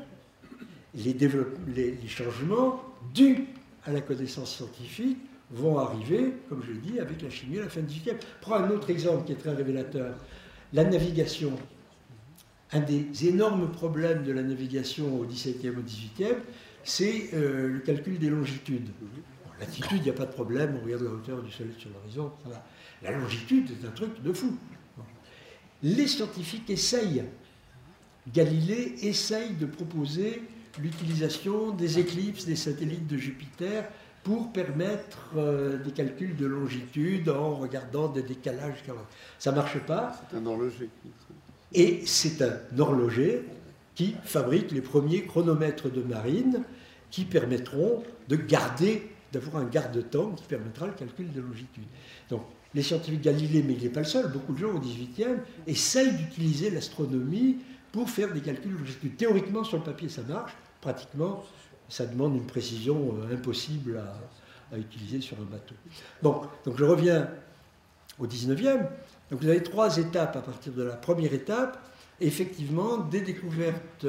Les changements dus à la connaissance scientifique vont arriver, comme je le dis, avec la chimie à la fin du XVIIIe. Prends un autre exemple qui est très révélateur. La navigation. Un des énormes problèmes de la navigation au XVIIe, au XVIIIe, c'est le calcul des longitudes. Bon, latitude, il n'y a pas de problème, on regarde la hauteur du soleil sur l'horizon. La longitude, c'est un truc de fou. Bon. Les scientifiques essayent. Galilée essaye de proposer l'utilisation des éclipses, des satellites de Jupiter pour permettre des calculs de longitude en regardant des décalages. Ça ne marche pas. C'est un horloger. Et c'est un horloger qui fabrique les premiers chronomètres de marine qui permettront d'avoir un garde-temps qui permettra le calcul de longitude. Donc, les scientifiques Galilée, mais il n'est pas le seul, beaucoup de gens au XVIIIe essayent d'utiliser l'astronomie pour faire des calculs de longitude. Théoriquement, sur le papier, ça marche. Pratiquement, ça demande une précision impossible à utiliser sur un bateau. Bon, donc je reviens au XIXe. Donc vous avez 3 étapes à partir de la première étape. Effectivement, des découvertes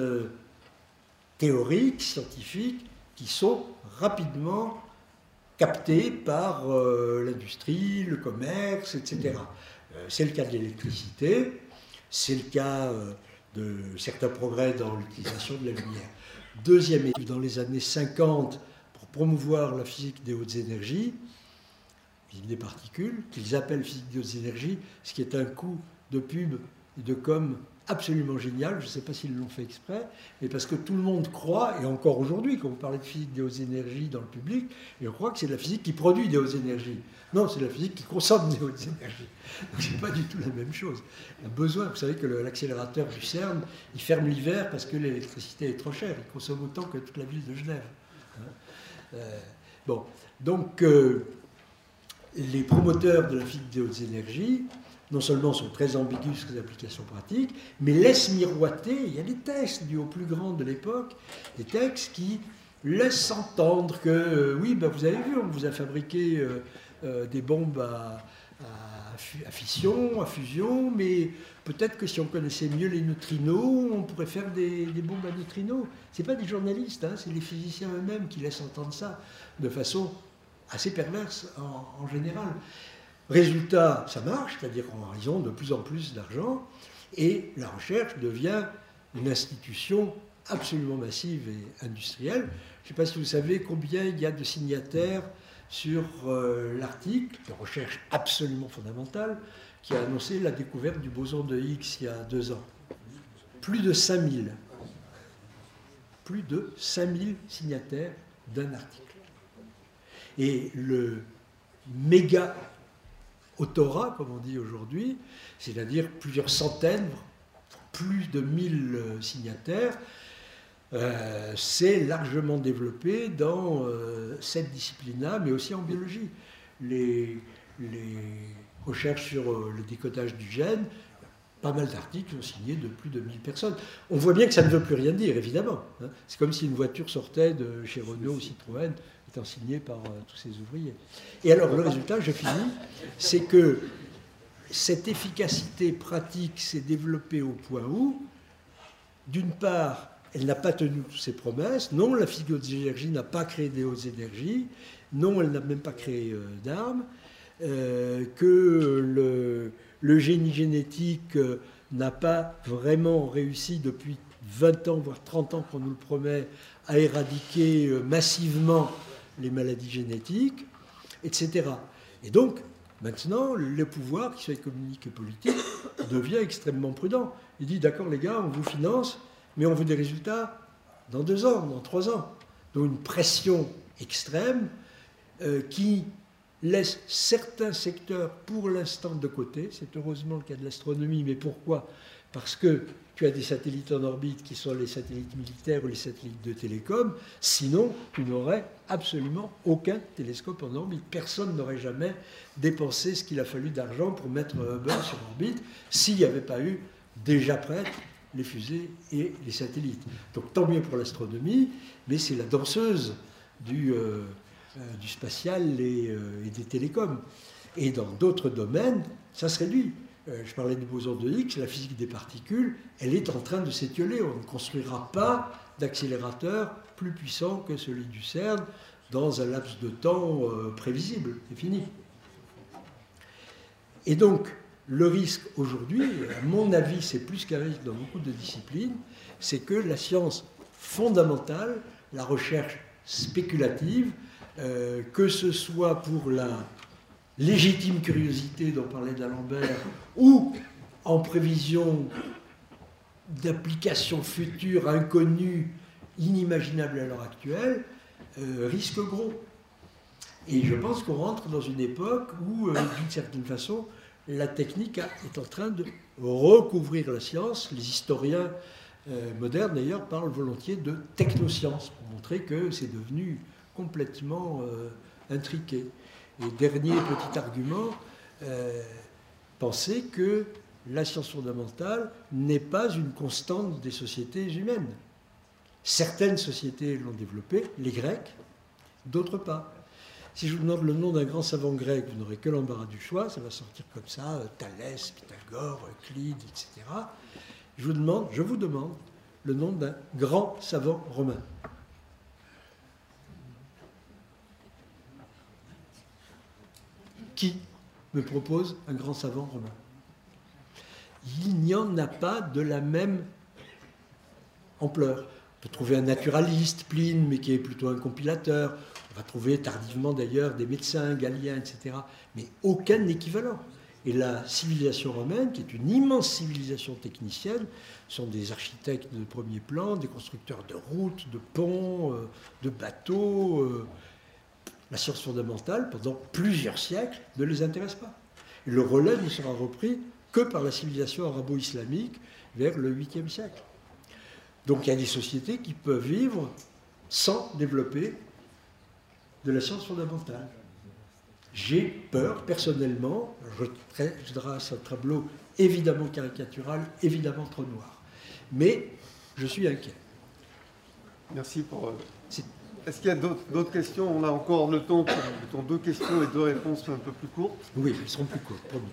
théoriques, scientifiques, qui sont rapidement captées par l'industrie, le commerce, etc. C'est le cas de l'électricité, c'est le cas de certains progrès dans l'utilisation de la lumière. Deuxième étude, dans les années 50, pour promouvoir la physique des hautes énergies, physique des particules, qu'ils appellent physique des hautes énergies, ce qui est un coup de pub et de com absolument génial. Je ne sais pas s'ils l'ont fait exprès, mais parce que tout le monde croit, et encore aujourd'hui, quand vous parlez de physique des hautes énergies dans le public, et on croit que c'est de la physique qui produit des hautes énergies. Non, c'est de la physique qui consomme des hautes énergies. Donc c'est pas du tout la même chose. Il y a besoin, vous savez que l'accélérateur du CERN, il ferme l'hiver parce que l'électricité est trop chère. Il consomme autant que toute la ville de Genève. Bon, donc les promoteurs de la physique des hautes énergies, non seulement sont très ambigus sur les applications pratiques, mais laissent miroiter, il y a des textes dus aux plus grands de l'époque, des textes qui laissent entendre que, oui, ben vous avez vu, on vous a fabriqué des bombes à fission, à fusion, mais peut-être que si on connaissait mieux les neutrinos, on pourrait faire des bombes à neutrinos. Ce n'est pas des journalistes, hein, c'est les physiciens eux-mêmes qui laissent entendre ça de façon assez perverse en général. Résultat, ça marche, c'est-à-dire qu'ils ont de plus en plus d'argent, et la recherche devient une institution absolument massive et industrielle. Je ne sais pas si vous savez combien il y a de signataires sur l'article de recherche absolument fondamentale qui a annoncé la découverte du boson de Higgs il y a 2 ans. Plus de 5000. Plus de 5000 signataires d'un article. Et le méga autorat, comme on dit aujourd'hui, c'est-à-dire plusieurs centaines, plus de 1000 signataires, c'est largement développé dans cette discipline-là, mais aussi en biologie. Les recherches sur le décodage du gène, pas mal d'articles sont signés de plus de 1000 personnes. On voit bien que ça ne veut plus rien dire, évidemment. C'est comme si une voiture sortait de chez Renault ou Citroën, étant signée par tous ces ouvriers. Et alors, le résultat, je finis, c'est que cette efficacité pratique s'est développée au point où, d'une part, elle n'a pas tenu toutes ses promesses. Non, la physique des énergies n'a pas créé des hautes énergies. Non, elle n'a même pas créé d'armes. Que le génie génétique n'a pas vraiment réussi depuis 20 ans, voire 30 ans qu'on nous le promet, à éradiquer massivement les maladies génétiques, etc. Et donc, maintenant, le pouvoir, qu'il soit économique et politique, devient extrêmement prudent. Il dit, d'accord les gars, on vous finance, mais on veut des résultats dans 2 ans, dans 3 ans. Donc une pression extrême qui laisse certains secteurs pour l'instant de côté. C'est heureusement le cas de l'astronomie, mais pourquoi? Parce que tu as des satellites en orbite qui sont les satellites militaires ou les satellites de télécom, sinon tu n'aurais absolument aucun télescope en orbite. Personne n'aurait jamais dépensé ce qu'il a fallu d'argent pour mettre Hubble sur orbite s'il n'y avait pas eu déjà prêtes les fusées et les satellites. Donc tant mieux pour l'astronomie, mais c'est la danseuse du spatial et des télécoms. Et dans d'autres domaines, ça se réduit. Je parlais du boson de Higgs, la physique des particules, elle est en train de s'étioler. On ne construira pas d'accélérateur plus puissant que celui du CERN dans un laps de temps prévisible. C'est fini. Et donc, le risque aujourd'hui, à mon avis, c'est plus qu'un risque dans beaucoup de disciplines, c'est que la science fondamentale, la recherche spéculative, que ce soit pour la légitime curiosité dont parlait d'Alembert, ou en prévision d'applications futures inconnues, inimaginables à l'heure actuelle, risque gros. Et je pense qu'on rentre dans une époque où, d'une certaine façon, la technique est en train de recouvrir la science. Les historiens modernes, d'ailleurs, parlent volontiers de technosciences, pour montrer que c'est devenu complètement intriqué. Et dernier petit argument, pensez que la science fondamentale n'est pas une constante des sociétés humaines. Certaines sociétés l'ont développée, les Grecs, d'autres pas. Si je vous demande le nom d'un grand savant grec, vous n'aurez que l'embarras du choix, ça va sortir comme ça, Thalès, Pythagore, Euclide, etc. Je vous demande le nom d'un grand savant romain. Qui me propose un grand savant romain? Il n'y en a pas de la même ampleur. On peut trouver un naturaliste, Pline, mais qui est plutôt un compilateur. On va trouver tardivement d'ailleurs des médecins, Galien, etc. Mais aucun équivalent. Et la civilisation romaine, qui est une immense civilisation technicienne, sont des architectes de premier plan, des constructeurs de routes, de ponts, de bateaux. La science fondamentale, pendant plusieurs siècles, ne les intéresse pas. Et le relais ne sera repris que par la civilisation arabo-islamique vers le 8e siècle. Donc il y a des sociétés qui peuvent vivre sans développer de la science fondamentale. J'ai peur, personnellement, je trace un tableau évidemment caricatural, évidemment trop noir. Mais je suis inquiet. Merci pour... Est-ce qu'il y a d'autres questions? On a encore le temps pour 2 questions et 2 réponses un peu plus courtes. Oui, elles seront plus courtes, promis.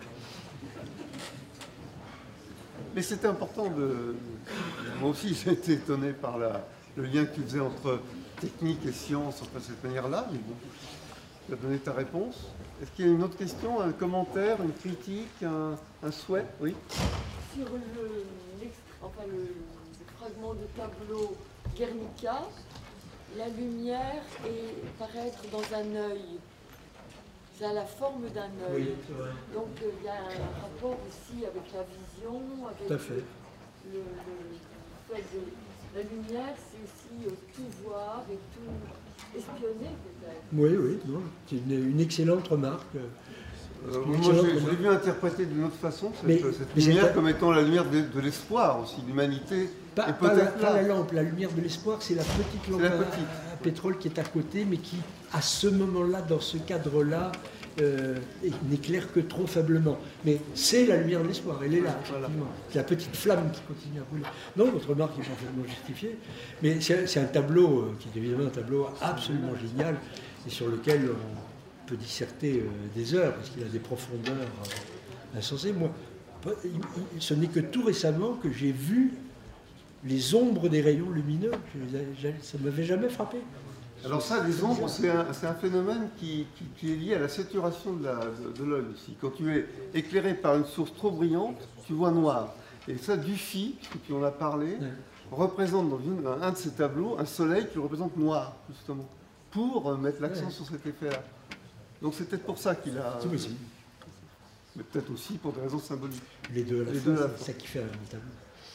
Mais c'était important de... Moi aussi, j'ai été étonné par le lien que tu faisais entre technique et science, enfin, de cette manière-là. Mais bon, tu as donné ta réponse. Est-ce qu'il y a une autre question, un commentaire, une critique, un souhait? Oui. Sur les fragment de tableau Guernica, la lumière paraît être dans un œil. Ça a la forme d'un œil. Oui, c'est vrai. Donc il y a un rapport aussi avec la vision, avec Tout à fait. le fait de la lumière, c'est aussi tout voir et tout espionner peut-être. Oui, oui, non, c'est une excellente remarque. Moi, je l'ai vu interpréter d'une autre façon, cette lumière comme étant la lumière de l'espoir aussi, l'humanité. Pas la lampe, la lumière de l'espoir, c'est la petite lampe à pétrole qui est à côté, mais qui, à ce moment-là, dans ce cadre-là, n'éclaire que trop faiblement. Mais c'est la lumière de l'espoir, elle est là, effectivement. C'est la petite flamme qui continue à brûler. Non, votre remarque est parfaitement justifiée, mais c'est un tableau qui est évidemment un tableau absolument génial et sur lequel on peut disserter des heures, parce qu'il a des profondeurs insensées. Moi, ce n'est que tout récemment que j'ai vu les ombres des rayons lumineux. Ça ne m'avait jamais frappé. Alors ça, les ombres, c'est un phénomène qui est lié à la saturation de l'œil aussi. Quand tu es éclairé par une source trop brillante, tu vois noir. Et ça, Dufy, tu en as parlé, représente dans un de ses tableaux un soleil qui le représente noir, justement, pour mettre l'accent sur cet effet-là. Donc c'est peut-être pour ça qu'il a... Mais peut-être aussi pour des raisons symboliques. Les deux à la fois, c'est ça qui fait un tableau.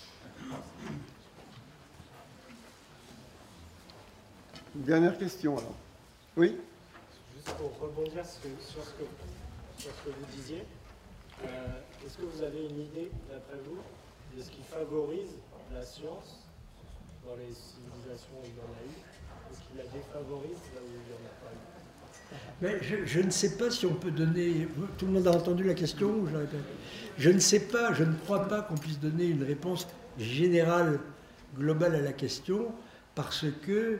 Dernière question alors. Oui. Juste pour rebondir sur ce que vous disiez, est-ce que vous avez une idée, d'après vous, de ce qui favorise la science dans les civilisations où il y en a eu, et ce qui la défavorise là où il n'y en a pas eu? Mais je ne sais pas si on peut donner... Tout le monde a entendu la question ou je la répète? Je ne sais pas, je ne crois pas qu'on puisse donner une réponse générale, globale à la question, parce que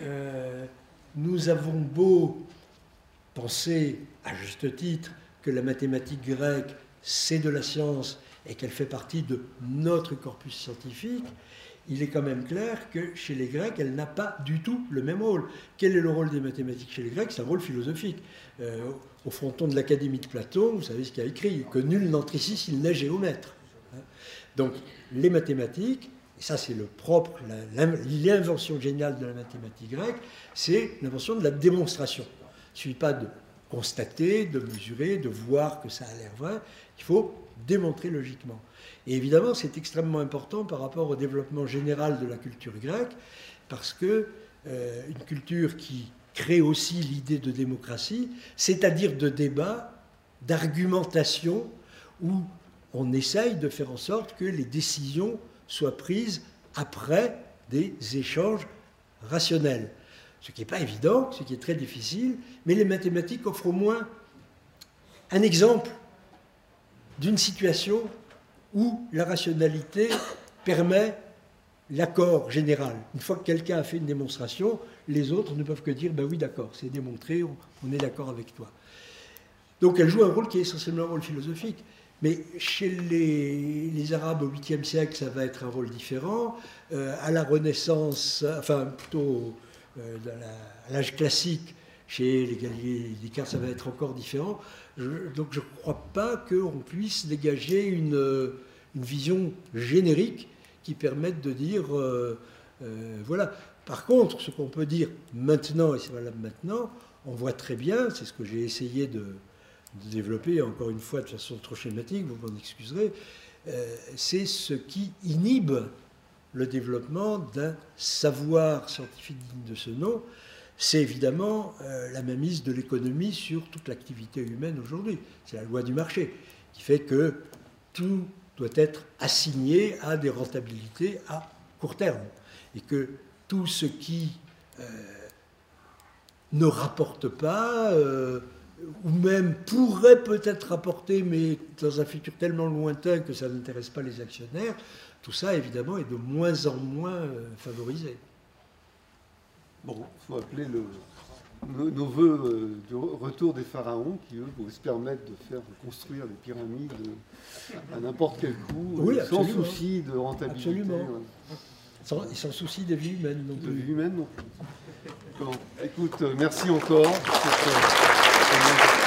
nous avons beau penser, à juste titre, que la mathématique grecque, c'est de la science et qu'elle fait partie de notre corpus scientifique, il est quand même clair que chez les Grecs, elle n'a pas du tout le même rôle. Quel est le rôle des mathématiques chez les Grecs? C'est un rôle philosophique. Au fronton de l'Académie de Platon, vous savez ce qu'il y a écrit, que nul n'entre ici s'il n'est géomètre. Donc les mathématiques, et ça c'est le propre, l'invention géniale de la mathématique grecque, c'est l'invention de la démonstration. Il ne suffit pas de constater, de mesurer, de voir que ça a l'air vrai, il faut démontrer logiquement. Et évidemment, c'est extrêmement important par rapport au développement général de la culture grecque, parce que une culture qui crée aussi l'idée de démocratie, c'est-à-dire de débat, d'argumentation, où on essaye de faire en sorte que les décisions soient prises après des échanges rationnels. Ce qui n'est pas évident, ce qui est très difficile, mais les mathématiques offrent au moins un exemple d'une situation où la rationalité permet l'accord général. Une fois que quelqu'un a fait une démonstration, les autres ne peuvent que dire « ben oui, d'accord, c'est démontré, on est d'accord avec toi ». Donc elle joue un rôle qui est essentiellement un rôle philosophique. Mais chez les Arabes au 8e siècle, ça va être un rôle différent. À la Renaissance, enfin plutôt à l'âge classique, chez les Galilée et Descartes, ça va être encore différent. Donc je ne crois pas qu'on puisse dégager une vision générique qui permette de dire voilà. Par contre, ce qu'on peut dire maintenant, et c'est valable maintenant, on voit très bien, c'est ce que j'ai essayé de développer, encore une fois de façon trop schématique, vous m'en excuserez, c'est ce qui inhibe le développement d'un savoir scientifique digne de ce nom. C'est évidemment la mainmise de l'économie sur toute l'activité humaine aujourd'hui. C'est la loi du marché qui fait que tout doit être assigné à des rentabilités à court terme et que tout ce qui ne rapporte pas ou même pourrait peut-être rapporter, mais dans un futur tellement lointain que ça n'intéresse pas les actionnaires, tout ça, évidemment, est de moins en moins favorisé. Bon, il faut appeler nos voeux du retour des pharaons qui, eux, pouvaient se permettre de faire construire des pyramides à n'importe quel coût, oui, sans souci de rentabilité. Absolument. Et sans souci de vie humaine non plus. De vie humaine non plus. Bon, écoute, merci encore.